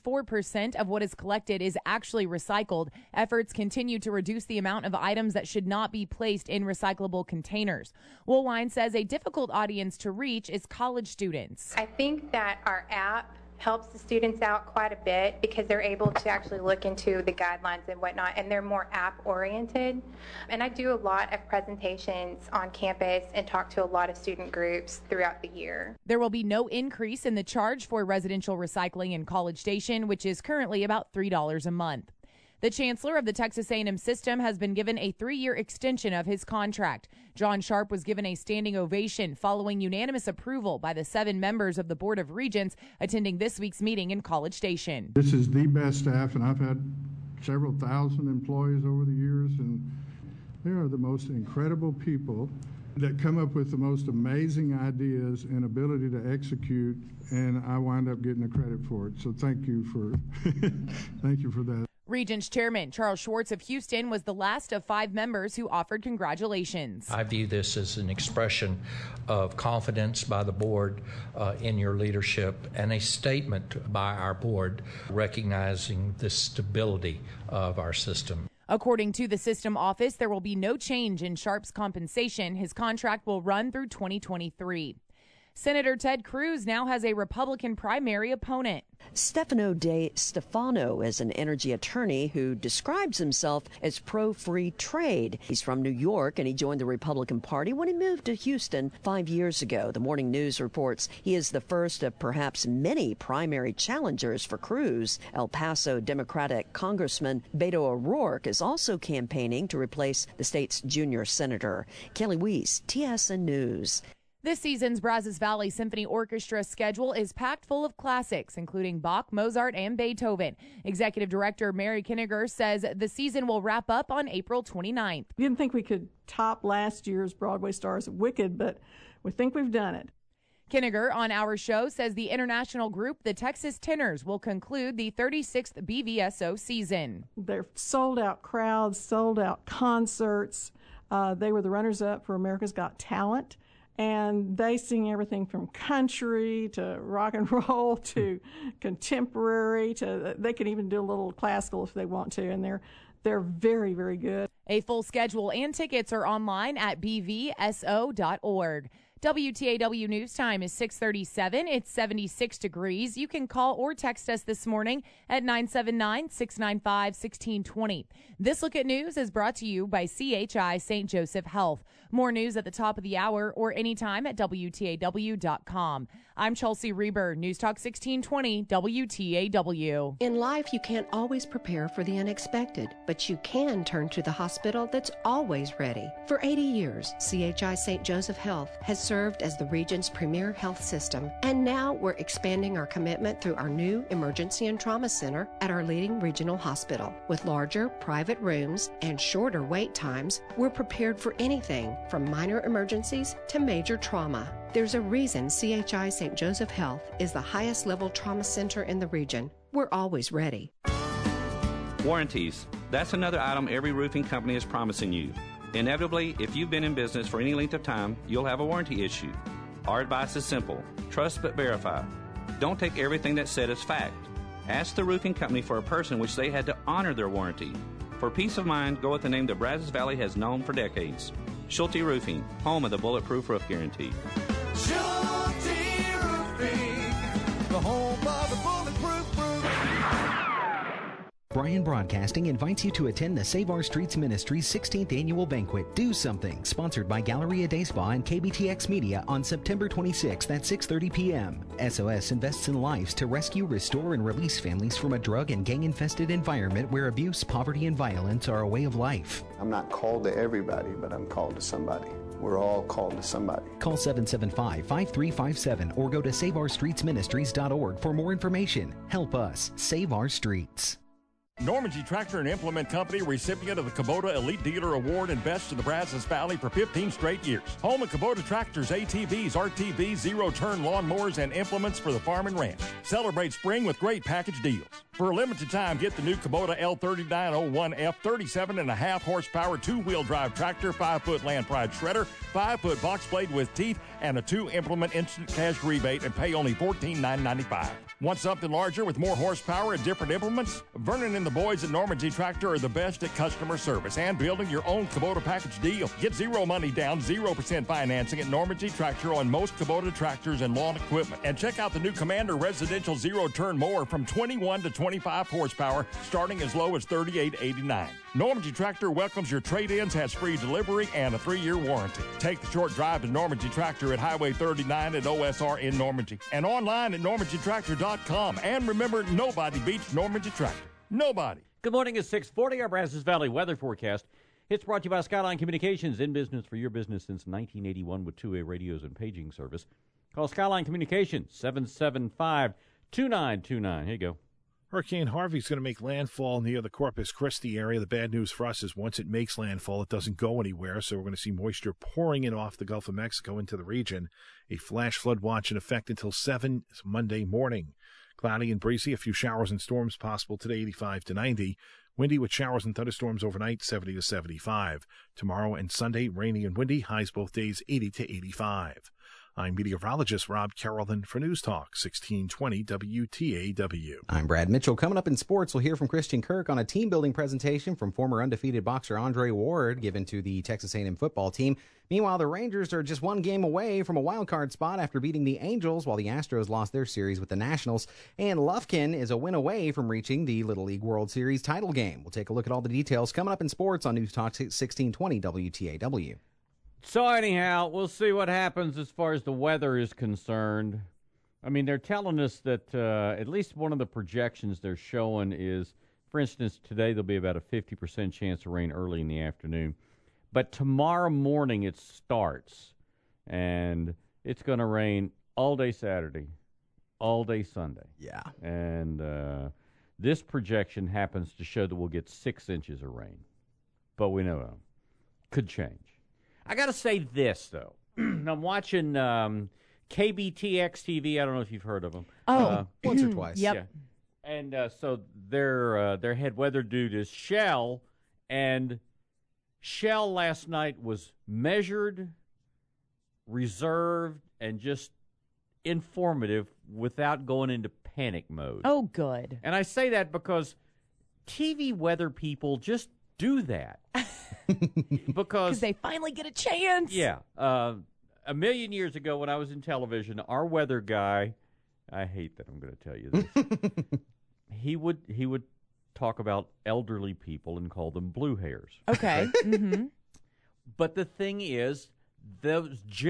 Speaker 1: 74% of what is collected is actually recycled. Efforts continue to reduce the amount of items that should not be placed in recyclable containers. Woolwine says a difficult audience to reach is college students.
Speaker 29: I think that our app helps the students out quite a bit because they're able to actually look into the guidelines and whatnot, and they're more app-oriented. And I do a lot of presentations on campus and talk to a lot of student groups throughout the year.
Speaker 1: There will be no increase in the charge for residential recycling in College Station, which is currently about $3 a month. The chancellor of the Texas A&M system has been given a 3-year extension of his contract. John Sharp was given a standing ovation following unanimous approval by the 7 members of the Board of Regents attending this week's meeting in College Station.
Speaker 3: This is the best staff, and I've had several thousand employees over the years, and they are the most incredible people that come up with the most amazing ideas and ability to execute, and I wind up getting the credit for it. So thank you for thank you for that.
Speaker 1: Regents Chairman Charles Schwartz of Houston was the last of 5 members who offered congratulations.
Speaker 4: I view this as an expression of confidence by the board in your leadership and a statement by our board recognizing the stability of our system.
Speaker 1: According to the system office, there will be no change in Sharp's compensation. His contract will run through 2023. Senator Ted Cruz now has a Republican primary opponent.
Speaker 6: Stefano De Stefano is an energy attorney who describes himself as pro-free trade. He's from New York, and he joined the Republican Party when he moved to Houston 5 years ago. The Morning News reports he is the first of perhaps many primary challengers for Cruz. El Paso Democratic Congressman Beto O'Rourke is also campaigning to replace the state's junior senator. Kelly Weiss, TSN News.
Speaker 1: This season's Brazos Valley Symphony Orchestra schedule is packed full of classics, including Bach, Mozart, and Beethoven. Executive Director Mary Kinniger says the season will wrap up on April 29th.
Speaker 8: We didn't think we could top last year's Broadway stars of Wicked, but we think we've done it.
Speaker 1: Kinniger on our show says the international group, the Texas Tenors, will conclude the 36th BVSO season.
Speaker 8: They're sold-out crowds, sold-out concerts. They were the runners-up for America's Got Talent. And they sing everything from country to rock and roll to contemporary to they can even do a little classical if they want to, and they're very, very good.
Speaker 1: A full schedule and tickets are online at bvso.org. WTAW News Time is 6:37. It's 76 degrees. You can call or text us this morning at 979-695-1620. This Look at News is brought to you by CHI St. Joseph Health. More news at the top of the hour or anytime at WTAW.com. I'm Chelsea Reber, News Talk 1620, WTAW.
Speaker 17: In life, you can't always prepare for the unexpected, but you can turn to the hospital that's always ready. For 80 years, CHI St. Joseph Health has served as the region's premier health system, and now we're expanding our commitment through our new Emergency and Trauma Center at our leading regional hospital. With larger private rooms and shorter wait times, we're prepared for anything from minor emergencies to major trauma. There's a reason CHI St. Joseph Health is the highest level trauma center in the region. We're always ready.
Speaker 9: Warranties. That's another item every roofing company is promising you. Inevitably, if you've been in business for any length of time, you'll have a warranty issue. Our advice is simple. Trust but verify. Don't take everything that's said as fact. Ask the roofing company for a person which they had to honor their warranty. For peace of mind, go with the name that Brazos Valley has known for decades. Schulte Roofing, home of the Bulletproof Roof Guarantee.
Speaker 11: Schulte Roofing, the home of the Bulletproof Roof.
Speaker 16: Bryan Broadcasting invites you to attend the Save Our Streets Ministry's 16th annual banquet, Do Something, sponsored by Galleria Day Spa and KBTX Media on September 26th at 6:30 p.m. SOS invests in lives to rescue, restore, and release families from a drug and gang-infested environment where abuse, poverty, and violence are a way of life.
Speaker 12: I'm not called to everybody, but I'm called to somebody. We're all called to somebody.
Speaker 16: Call 775-5357 or go to SaveOurStreetsMinistries.org for more information. Help us save our streets.
Speaker 13: Normandy Tractor and Implement Company, recipient of the Kubota Elite Dealer Award and Best of the Brazos Valley for 15 straight years. Home of Kubota tractors, ATVs, RTVs, zero-turn lawnmowers, and implements for the farm and ranch. Celebrate spring with great package deals. For a limited time, get the new Kubota L3901F 37.5 horsepower two-wheel drive tractor, 5-foot Land Pride shredder, 5-foot box blade with teeth, and a 2-implement instant cash rebate and pay only $14,995. Want something larger with more horsepower and different implements? Vernon and the boys at Norman G. Tractor are the best at customer service and building your own Kubota package deal. Get zero money down, 0% financing at Norman G. Tractor on most Kubota tractors and lawn equipment. And check out the new Commander Residential Zero-Turn Mower from 21 to 25 horsepower, starting as low as $38.89. Norman G. Tractor welcomes your trade-ins, has free delivery, and a 3-year warranty. Take the short drive to Norman G. Tractor at Highway 39 at OSR in Normandy. And online at NormanGTractor.com. And remember, nobody beats Norman G. Tractor. Nobody.
Speaker 5: Good morning. It's 6:40. Our Brazos Valley weather forecast. It's brought to you by Skyline Communications, in business for your business since 1981 with two-way radios and paging service. Call Skyline Communications, 775-2929. Here you go.
Speaker 7: Hurricane Harvey is going to make landfall near the Corpus Christi area. The bad news for us is once it makes landfall, it doesn't go anywhere, so we're going to see moisture pouring in off the Gulf of Mexico into the region. A flash flood watch in effect until 7 Monday morning. Cloudy and breezy, a few showers and storms possible today, 85 to 90. Windy with showers and thunderstorms overnight, 70 to 75. Tomorrow and Sunday, rainy and windy, highs both days, 80 to 85. I'm meteorologist Rob Carrollton for News Talk 1620 WTAW.
Speaker 10: I'm Brad Mitchell. Coming up in sports, we'll hear from Christian Kirk on a team-building presentation from former undefeated boxer Andre Ward given to the Texas A&M football team. Meanwhile, the Rangers are just one game away from a wild-card spot after beating the Angels, while the Astros lost their series with the Nationals. And Lufkin is a win away from reaching the Little League World Series title game. We'll take a look at all the details coming up in sports on News Talk 1620 WTAW.
Speaker 5: So anyhow, we'll see what happens as far as the weather is concerned. I mean, they're telling us that at least one of the projections they're showing is, for instance, today there'll be about a 50% chance of rain early in the afternoon. But tomorrow morning it starts, and it's going to rain all day Saturday, all day Sunday.
Speaker 10: Yeah.
Speaker 5: And this projection happens to show that we'll get 6 inches of rain. But we know it could change. I got to say this, though. I'm watching KBTX TV. I don't know if you've heard of them.
Speaker 10: Once or twice.
Speaker 5: Yep. Yeah. And so their head weather dude is Shell, and Shell last night was measured, reserved, and just informative without going into panic mode.
Speaker 1: Oh, good.
Speaker 5: And I say that because TV weather people just do that. Because
Speaker 1: they finally get a chance.
Speaker 5: Yeah. A million years ago when I was in television, our weather guy, I hate that I'm going to tell you this, he would talk about elderly people and call them blue hairs.
Speaker 1: Okay. Mm-hmm.
Speaker 5: But the thing is, those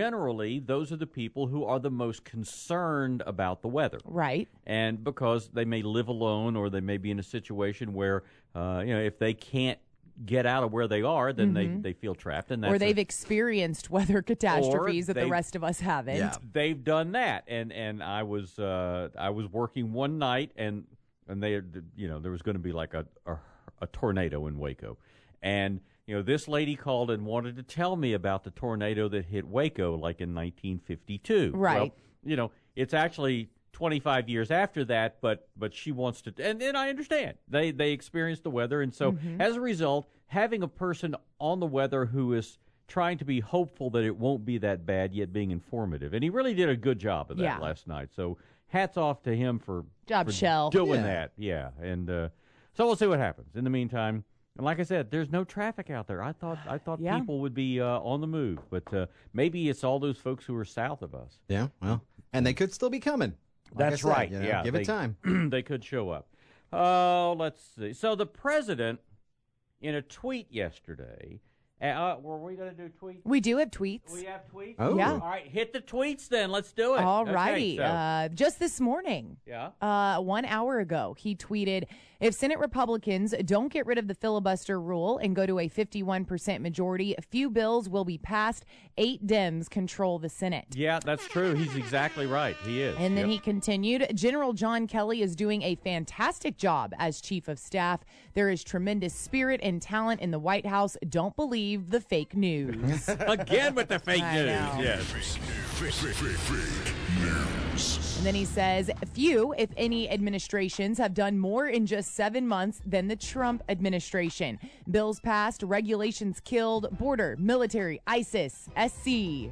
Speaker 5: are the people who are the most concerned about the weather.
Speaker 1: Right.
Speaker 5: And because they may live alone, or they may be in a situation where, if they can't get out of where they are, then they feel trapped. And
Speaker 1: or they've experienced weather catastrophes that the rest of us haven't.
Speaker 5: Yeah. They've done that. And I was working one night, and they, there was going to be like a tornado in Waco. And this lady called and wanted to tell me about the tornado that hit Waco like in 1952.
Speaker 1: Right.
Speaker 5: Well, it's actually 25 years after that, but she wants to, and I understand. They experienced the weather, and so as a result, having a person on the weather who is trying to be hopeful that it won't be that bad, yet being informative. And he really did a good job of that last night. So hats off to him for
Speaker 1: Shell.
Speaker 5: doing that. Yeah. And so we'll see what happens. In the meantime, and like I said, there's no traffic out there. I thought people would be on the move, but maybe it's all those folks who are south of us.
Speaker 10: Yeah, well, and they could still be coming.
Speaker 5: That's right.
Speaker 10: Yeah, give it time.
Speaker 5: They could show up. Oh, let's see. So the president, in a tweet yesterday, were we going to do tweets?
Speaker 1: We do have tweets.
Speaker 5: We have tweets?
Speaker 10: Oh.
Speaker 1: Yeah.
Speaker 5: All right, hit the tweets then. Let's do it.
Speaker 1: All righty.
Speaker 5: Okay,
Speaker 1: just this morning, 1 hour ago, he tweeted, if Senate Republicans don't get rid of the filibuster rule and go to a 51% majority, few bills will be passed. 8 Dems control the Senate.
Speaker 5: Yeah, that's true. He's exactly right. He is.
Speaker 1: And then he continued, General John Kelly is doing a fantastic job as chief of staff. There is tremendous spirit and talent in the White House. Don't believe the fake news.
Speaker 5: Again with the fake news.
Speaker 1: Know.
Speaker 5: Yes.
Speaker 11: Fake news.
Speaker 1: And then he says, few, if any, administrations have done more in just 7 months than the Trump administration. Bills passed, regulations killed, border, military, ISIS, SC.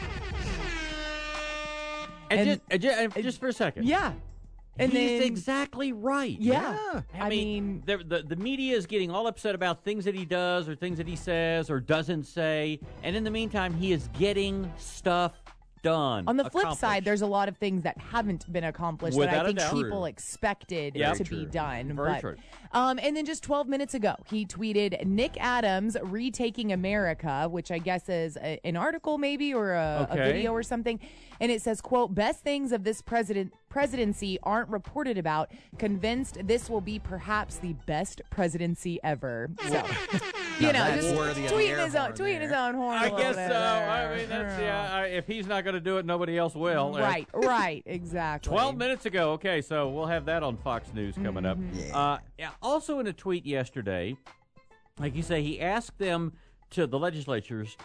Speaker 5: And just for a second.
Speaker 1: Yeah. And
Speaker 5: he's
Speaker 1: then,
Speaker 5: exactly right.
Speaker 1: Yeah.
Speaker 5: I mean the media is getting all upset about things that he does or things that he says or doesn't say. And in the meantime, he is getting stuff done.
Speaker 1: On the flip side, there's a lot of things that haven't been accomplished that I think people expected to be done.
Speaker 5: Very true.
Speaker 1: And then just 12 minutes ago, he tweeted Nick Adams retaking America, which I guess is an article maybe or a video or something. And it says, quote, best things of this presidency aren't reported about. Convinced this will be perhaps the best presidency ever. So, just tweeting his own horn.
Speaker 5: I guess so. I mean, that's, if he's not going to do it, nobody else will.
Speaker 1: Right, exactly.
Speaker 5: 12 minutes ago. Okay, so we'll have that on Fox News coming up. Also in a tweet yesterday, like you say, he asked them to the legislators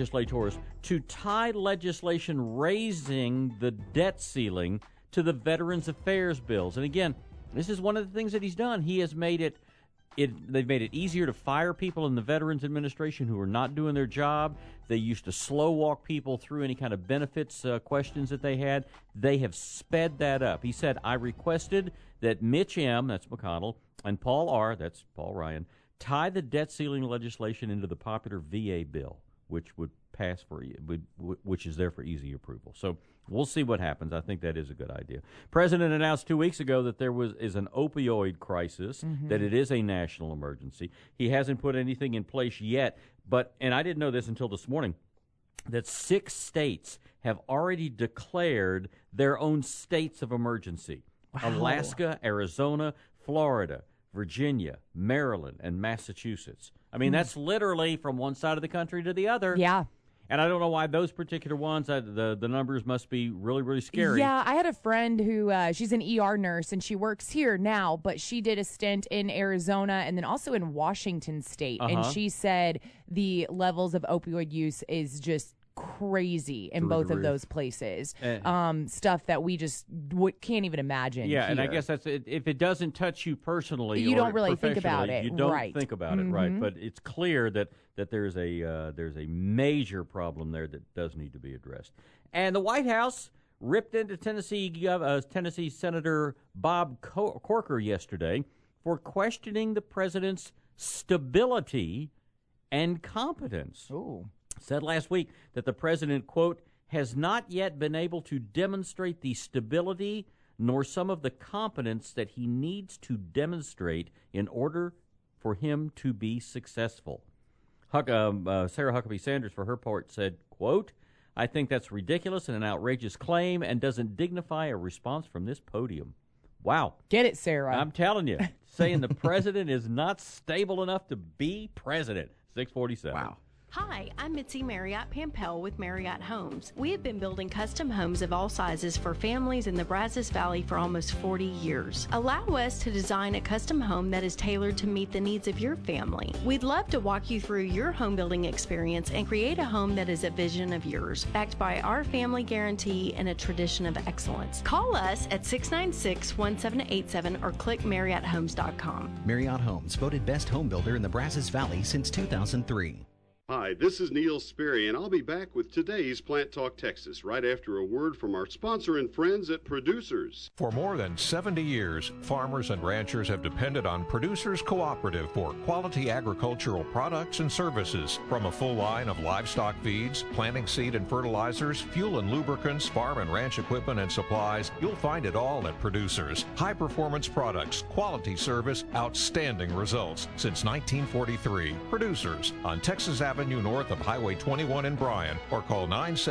Speaker 5: to tie legislation raising the debt ceiling to the Veterans Affairs bills. And again, this is one of the things that he's done. He has made they've made it easier to fire people in the Veterans Administration who are not doing their job. They used to slow walk people through any kind of benefits questions that they had. They have sped that up. He said, I requested that Mitch M., that's McConnell, and Paul R., that's Paul Ryan, tie the debt ceiling legislation into the popular VA bill, which would pass which is there for easy approval. So we'll see what happens. I think that is a good idea. President announced 2 weeks ago that there is an opioid crisis, that it is a national emergency. He hasn't put anything in place yet, and I didn't know this until this morning, that 6 states have already declared their own states of emergency. Wow. Alaska, Arizona, Florida, Virginia, Maryland, and Massachusetts. I mean, that's literally from one side of the country to the other.
Speaker 1: Yeah.
Speaker 5: And I don't know why those particular ones, the numbers must be really, really scary.
Speaker 1: Yeah, I had a friend who, she's an ER nurse, and she works here now, but she did a stint in Arizona and then also in Washington State. And she said the levels of opioid use is just crazy in both of those places. Stuff that we just can't even imagine.
Speaker 5: Yeah,
Speaker 1: here.
Speaker 5: and I guess that's it. If it doesn't touch you personally,
Speaker 1: you don't really think about it.
Speaker 5: You don't think about it, right? But it's clear that there's a major problem there that does need to be addressed. And the White House ripped into Tennessee Senator Bob Corker yesterday for questioning the president's stability and competence.
Speaker 1: Ooh.
Speaker 5: Said last week that the president, quote, has not yet been able to demonstrate the stability nor some of the competence that he needs to demonstrate in order for him to be successful. Sarah Huckabee Sanders, for her part, said, quote, I think that's ridiculous and an outrageous claim and doesn't dignify a response from this podium. Wow.
Speaker 1: Get it, Sarah.
Speaker 5: I'm telling you, saying the president is not stable enough to be president. 647.
Speaker 14: Wow. Hi, I'm Mitzi Marriott Pampel with Marriott Homes. We have been building custom homes of all sizes for families in the Brazos Valley for almost 40 years. Allow us to design a custom home that is tailored to meet the needs of your family. We'd love to walk you through your home building experience and create a home that is a vision of yours, backed by our family guarantee and a tradition of excellence. Call us at 696-1787 or click MarriottHomes.com.
Speaker 16: Marriott Homes, voted best home builder in the Brazos Valley since 2003.
Speaker 15: Hi, this is Neil Sperry, and I'll be back with today's Plant Talk Texas right after a word from our sponsor and friends at Producers.
Speaker 18: For more than 70 years, farmers and ranchers have depended on Producers Cooperative for quality agricultural products and services. From a full line of livestock feeds, planting seed and fertilizers, fuel and lubricants, farm and ranch equipment and supplies, you'll find it all at Producers. High-performance products, quality service, outstanding results. Since 1943, Producers on Texas Avenue north of Highway 21 in Bryan, or call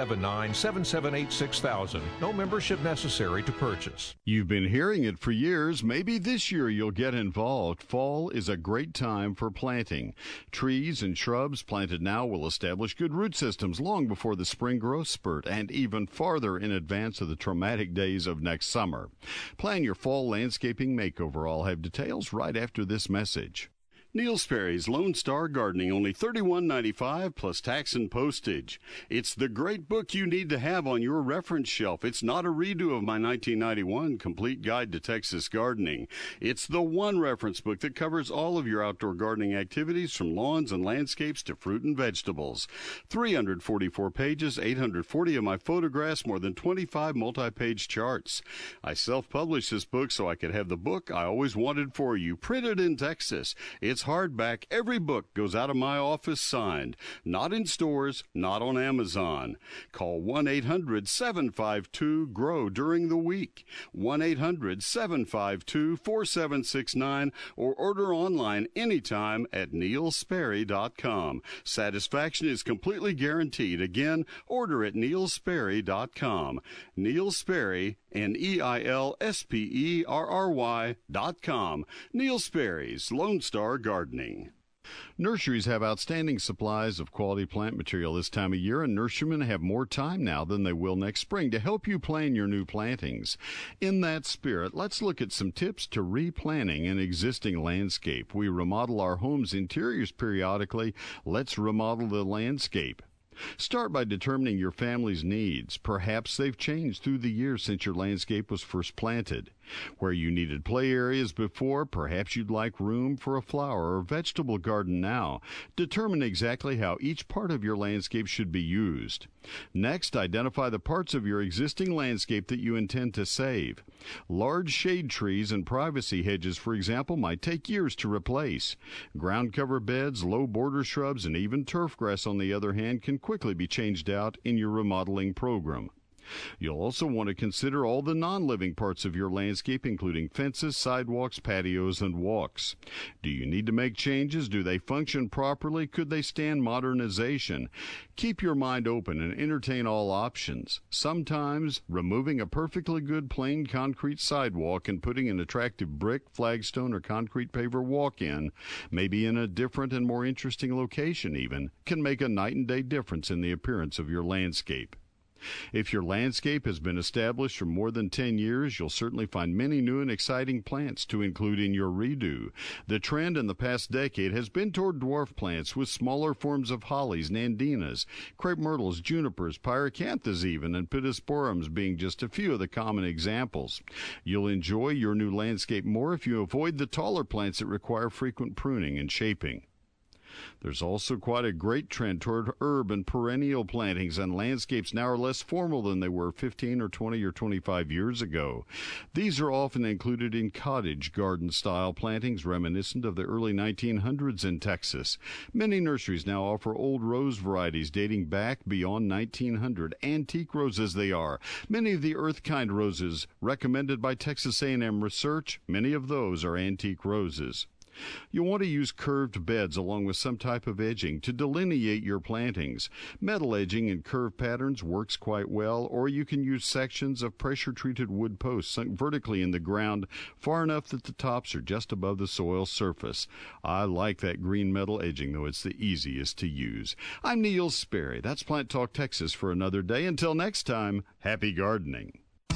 Speaker 18: 979-778-6000. No membership necessary to purchase.
Speaker 15: You've been hearing it for years. Maybe this year you'll get involved. Fall is a great time for planting. Trees and shrubs planted now will establish good root systems long before the spring growth spurt and even farther in advance of the traumatic days of next summer. Plan your fall landscaping makeover. I'll have details right after this message. Neil Sperry's Lone Star Gardening, only $31.95 plus tax and postage. It's the great book you need to have on your reference shelf. It's not a redo of my 1991 Complete Guide to Texas Gardening. It's the one reference book that covers all of your outdoor gardening activities, from lawns and landscapes to fruit and vegetables. 344 pages, 840 of my photographs, more than 25 multi-page charts. I self-published this book so I could have the book I always wanted for you, printed in Texas. It's hardback. Every book goes out of my office signed. Not in stores, not on Amazon. Call 1-800-752-GROW during the week. 1-800-752-4769 or order online anytime at neilsperry.com. Satisfaction is completely guaranteed. Again, order at neilsperry.com. Neil Sperry, NeilSperry.com. Neil Sperry's Lone Star Gardening. Nurseries have outstanding supplies of quality plant material this time of year, and nurserymen have more time now than they will next spring to help you plan your new plantings. In that spirit, let's look at some tips to replanting an existing landscape. We remodel our home's interiors periodically. Let's remodel the landscape. Start by determining your family's needs. Perhaps they've changed through the years since your landscape was first planted. Where you needed play areas before, perhaps you'd like room for a flower or vegetable garden now. Determine exactly how each part of your landscape should be used. Next, identify the parts of your existing landscape that you intend to save. Large shade trees and privacy hedges, for example, might take years to replace. Ground cover beds, low border shrubs, and even turf grass, on the other hand, can quickly be changed out in your remodeling program. You'll also want to consider all the non-living parts of your landscape, including fences, sidewalks, patios, and walks. Do you need to make changes? Do they function properly? Could they stand modernization? Keep your mind open and entertain all options. Sometimes removing a perfectly good plain concrete sidewalk and putting an attractive brick, flagstone, or concrete paver walk-in, maybe in a different and more interesting location even, can make a night and day difference in the appearance of your landscape. If your landscape has been established for more than 10 years, you'll certainly find many new and exciting plants to include in your redo. The trend in the past decade has been toward dwarf plants, with smaller forms of hollies, nandinas, crepe myrtles, junipers, pyracanthus even, and pittosporums being just a few of the common examples. You'll enjoy your new landscape more if you avoid the taller plants that require frequent pruning and shaping. There's also quite a great trend toward herb and perennial plantings, and landscapes now are less formal than they were 15 or 20 or 25 years ago. These are often included in cottage garden-style plantings reminiscent of the early 1900s in Texas. Many nurseries now offer old rose varieties dating back beyond 1900, antique roses they are. Many of the earth-kind roses recommended by Texas A&M Research, many of those are antique roses. You'll want to use curved beds along with some type of edging to delineate your plantings. Metal edging in curved patterns works quite well, or you can use sections of pressure-treated wood posts sunk vertically in the ground far enough that the tops are just above the soil surface. I like that green metal edging, though it's the easiest to use. I'm Neil Sperry. That's Plant Talk Texas for another day. Until next time, happy gardening.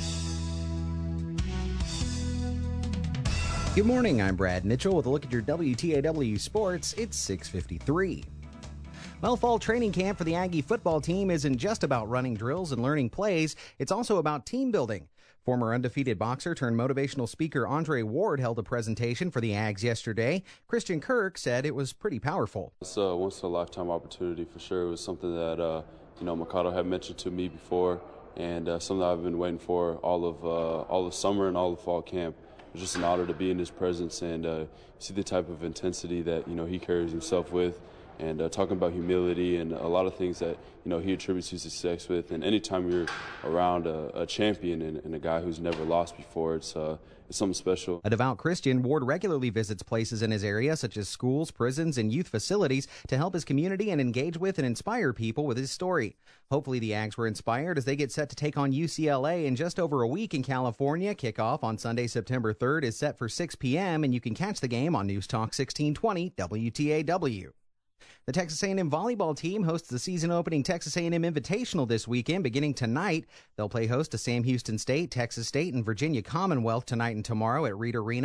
Speaker 10: Good morning, I'm Brad Mitchell with a look at your WTAW Sports. It's 6:53. Well, fall training camp for the Aggie football team isn't just about running drills and learning plays. It's also about team building. Former undefeated boxer turned motivational speaker Andre Ward held a presentation for the Ags yesterday. Christian Kirk said it was pretty powerful.
Speaker 19: It's a once-in-a-lifetime opportunity for sure. It was something that, Mikado had mentioned to me before, and something that I've been waiting for all of summer and all of fall camp. It's just an honor to be in his presence and see the type of intensity that he carries himself with, and talking about humility and a lot of things that he attributes his success with. And anytime you're around a champion and a guy who's never lost before, it's something special.
Speaker 10: A devout Christian, Ward regularly visits places in his area such as schools, prisons, and youth facilities to help his community and engage with and inspire people with his story. Hopefully the Ags were inspired as they get set to take on UCLA in just over a week in California. Kickoff on Sunday, September 3rd is set for 6 p.m., and you can catch the game on News Talk 1620 WTAW. The Texas A&M volleyball team hosts the season-opening Texas A&M Invitational this weekend, beginning tonight. They'll play host to Sam Houston State, Texas State, and Virginia Commonwealth tonight and tomorrow at Reed Arena.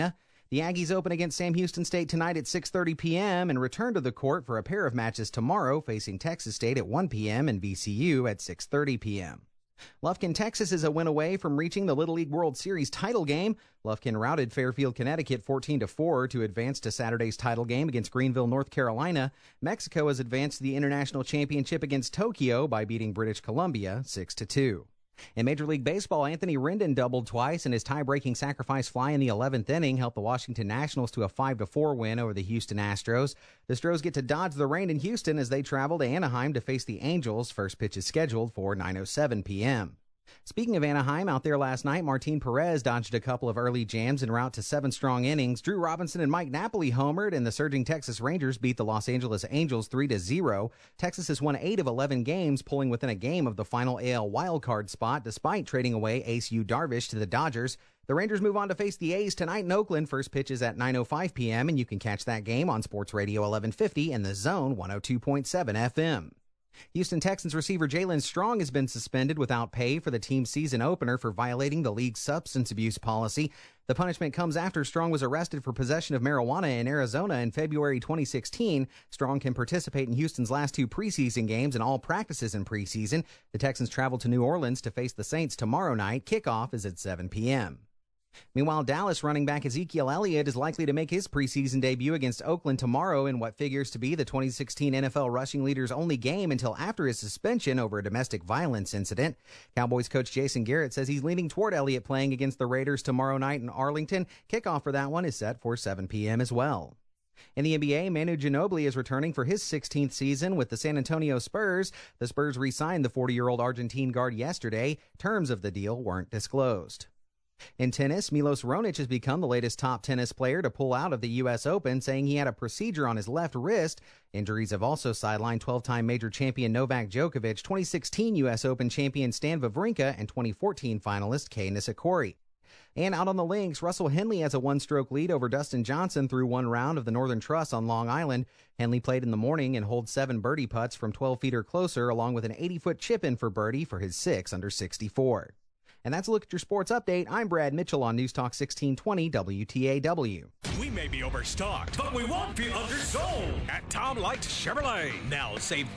Speaker 10: The Aggies open against Sam Houston State tonight at 6:30 p.m. and return to the court for a pair of matches tomorrow, facing Texas State at 1 p.m. and VCU at 6:30 p.m. Lufkin, Texas is a win away from reaching the Little League World Series title game. Lufkin routed Fairfield, Connecticut 14-4 to advance to Saturday's title game against Greenville, North Carolina. Mexico has advanced to the International Championship against Tokyo by beating British Columbia 6-2. In Major League Baseball, Anthony Rendon doubled twice, and his tie-breaking sacrifice fly in the 11th inning helped the Washington Nationals to a 5-4 win over the Houston Astros. The Stros get to dodge the rain in Houston as they travel to Anaheim to face the Angels. First pitch is scheduled for 9:07 p.m. Speaking of Anaheim, out there last night, Martin Perez dodged a couple of early jams en route to 7 strong innings. Drew Robinson and Mike Napoli homered, and the surging Texas Rangers beat the Los Angeles Angels 3-0. Texas has won 8 of 11 games, pulling within a game of the final AL wildcard spot, despite trading away Ace Yu Darvish to the Dodgers. The Rangers move on to face the A's tonight in Oakland. First pitch is at 9:05 p.m., and you can catch that game on Sports Radio 1150 and The Zone 102.7 FM. Houston Texans receiver Jalen Strong has been suspended without pay for the team's season opener for violating the league's substance abuse policy. The punishment comes after Strong was arrested for possession of marijuana in Arizona in February 2016. Strong can participate in Houston's last 2 preseason games and all practices in preseason. The Texans travel to New Orleans to face the Saints tomorrow night. Kickoff is at 7 p.m. Meanwhile, Dallas running back Ezekiel Elliott is likely to make his preseason debut against Oakland tomorrow in what figures to be the 2016 NFL rushing leader's only game until after his suspension over a domestic violence incident. Cowboys coach Jason Garrett says he's leaning toward Elliott playing against the Raiders tomorrow night in Arlington. Kickoff for that one is set for 7 p.m. as well. In the NBA, Manu Ginobili is returning for his 16th season with the San Antonio Spurs. The Spurs re-signed the 40-year-old Argentine guard yesterday. Terms of the deal weren't disclosed. In tennis, Milos Raonic has become the latest top tennis player to pull out of the U.S. Open, saying he had a procedure on his left wrist. Injuries have also sidelined 12-time major champion Novak Djokovic, 2016 U.S. Open champion Stan Wawrinka, and 2014 finalist Kei Nishikori. And out on the links, Russell Henley has a 1-stroke lead over Dustin Johnson through one round of the Northern Trust on Long Island. Henley played in the morning and holds 7 birdie putts from 12 feet or closer, along with an 80-foot chip-in for birdie for his 6 under 64. And that's a look at your sports update. I'm Brad Mitchell on News Talk 1620 WTAW.
Speaker 20: We may be overstocked, but we won't be undersold at Tom Light Chevrolet. Now save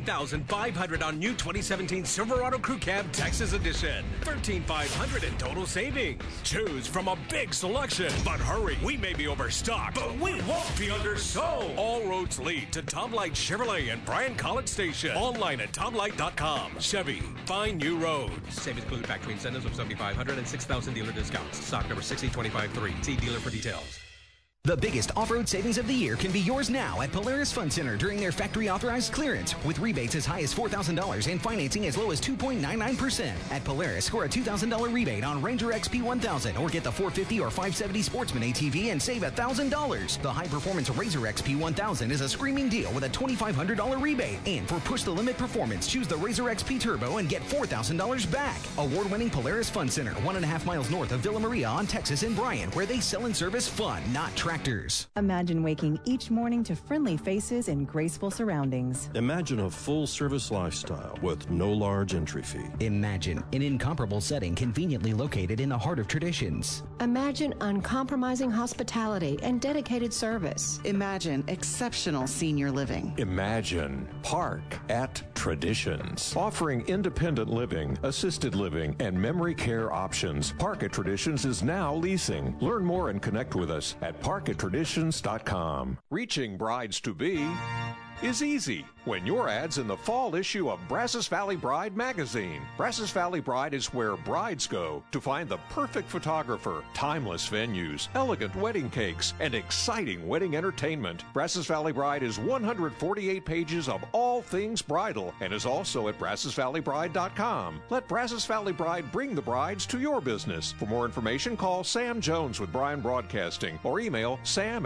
Speaker 20: $13,500 on new 2017 Silverado Crew Cab Texas Edition. $13,500 in total savings. Choose from a big selection. But hurry, we may be overstocked, but we won't be undersold. All roads lead to Tom Light Chevrolet and Bryan College Station. Online at tomlight.com. Chevy, find new roads.
Speaker 21: Savings include factory incentives of $7,500 and 6,000 dealer discounts. Stock number 60253. See dealer for details.
Speaker 16: The biggest off-road savings of the year can be yours now at Polaris Fun Center during their factory-authorized clearance, with rebates as high as $4,000 and financing as low as 2.99%. At Polaris, score a $2,000 rebate on Ranger XP 1000 or get the 450 or 570 Sportsman ATV and save $1,000. The high-performance Razor XP 1000 is a screaming deal with a $2,500 rebate. And for push-the-limit performance, choose the Razor XP Turbo and get $4,000 back. Award-winning Polaris Fun Center, 1.5 miles north of Villa Maria on Texas and Bryan, where they sell and service fun, not tractors.
Speaker 22: Imagine waking each morning to friendly faces and graceful surroundings.
Speaker 23: Imagine a full-service lifestyle with no large entry fee.
Speaker 16: Imagine an incomparable setting conveniently located in the heart of traditions.
Speaker 17: Imagine uncompromising hospitality and dedicated service.
Speaker 24: Imagine exceptional senior living.
Speaker 18: Imagine Park at Traditions. Offering independent living, assisted living, and memory care options, Park at Traditions is now leasing. Learn more and connect with us at parkattraditions.com. Reaching brides-to-be is easy when your ad's in the fall issue of Brazos Valley Bride magazine. Brazos Valley Bride is where brides go to find the perfect photographer, timeless venues, elegant wedding cakes, and exciting wedding entertainment. Brazos Valley Bride is 148 pages of all things bridal and is also at BrazosValleyBride.com. Let Brazos Valley Bride bring the brides to your business. For more information, call Sam Jones with Bryan Broadcasting or email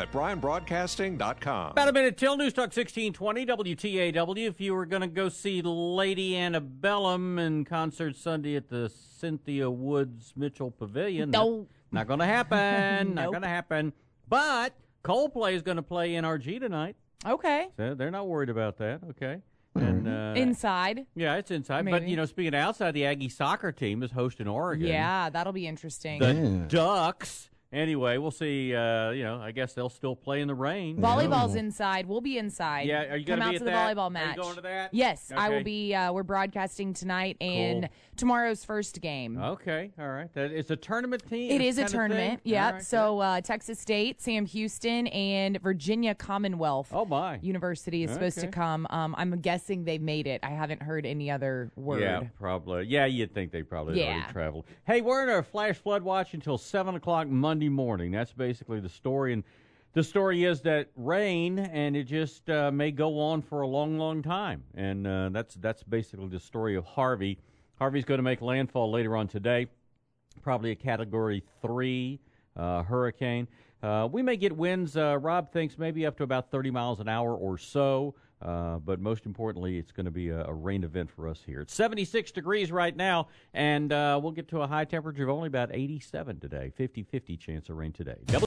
Speaker 18: sam@BryanBroadcasting.com.
Speaker 5: About a minute till News Talk 1620 WTAW. If you were going to go see Lady Antebellum in concert Sunday at the Cynthia Woods Mitchell Pavilion,
Speaker 1: no,
Speaker 5: not going to happen. Not going to happen. But Coldplay is going to play NRG tonight.
Speaker 1: Okay.
Speaker 5: So they're not worried about that. Okay. And
Speaker 1: inside.
Speaker 5: Yeah, it's inside.
Speaker 1: Maybe.
Speaker 5: But, you know, speaking of outside, the Aggie soccer team is hosting Oregon.
Speaker 1: Yeah, that'll be interesting.
Speaker 5: The Ducks Anyway, we'll see. I guess they'll still play in the rain.
Speaker 1: Volleyball's inside. We'll be inside.
Speaker 5: Yeah, are you going to be
Speaker 1: Come out
Speaker 5: at
Speaker 1: to the
Speaker 5: that?
Speaker 1: volleyball match.
Speaker 5: Are you going to that?
Speaker 1: Yes, I will
Speaker 5: Okay.
Speaker 1: be. We're broadcasting tonight and tomorrow's first game.
Speaker 5: Okay, all right. It's a tournament team?
Speaker 1: It is a
Speaker 5: kind of
Speaker 1: tournament,
Speaker 5: thing?
Speaker 1: yep.
Speaker 5: All right,
Speaker 1: So Texas State, Sam Houston, and Virginia Commonwealth University is supposed to
Speaker 5: Okay.
Speaker 1: come. I'm guessing they've made it. I haven't heard any other word.
Speaker 5: Yeah, probably. Yeah, you'd think they probably
Speaker 1: Yeah.
Speaker 5: already traveled. Hey, we're in our flash flood watch until 7 o'clock Monday morning. That's basically the story. And the story is that rain, and it just may go on for a long, long time. And that's basically the story of Harvey. Harvey's going to make landfall later on today, probably a Category 3 hurricane. We may get winds, Rob thinks, maybe up to about 30 miles an hour or so. But most importantly, it's going to be a rain event for us here. It's 76 degrees right now, and we'll get to a high temperature of only about 87 today. 50-50 chance of rain today.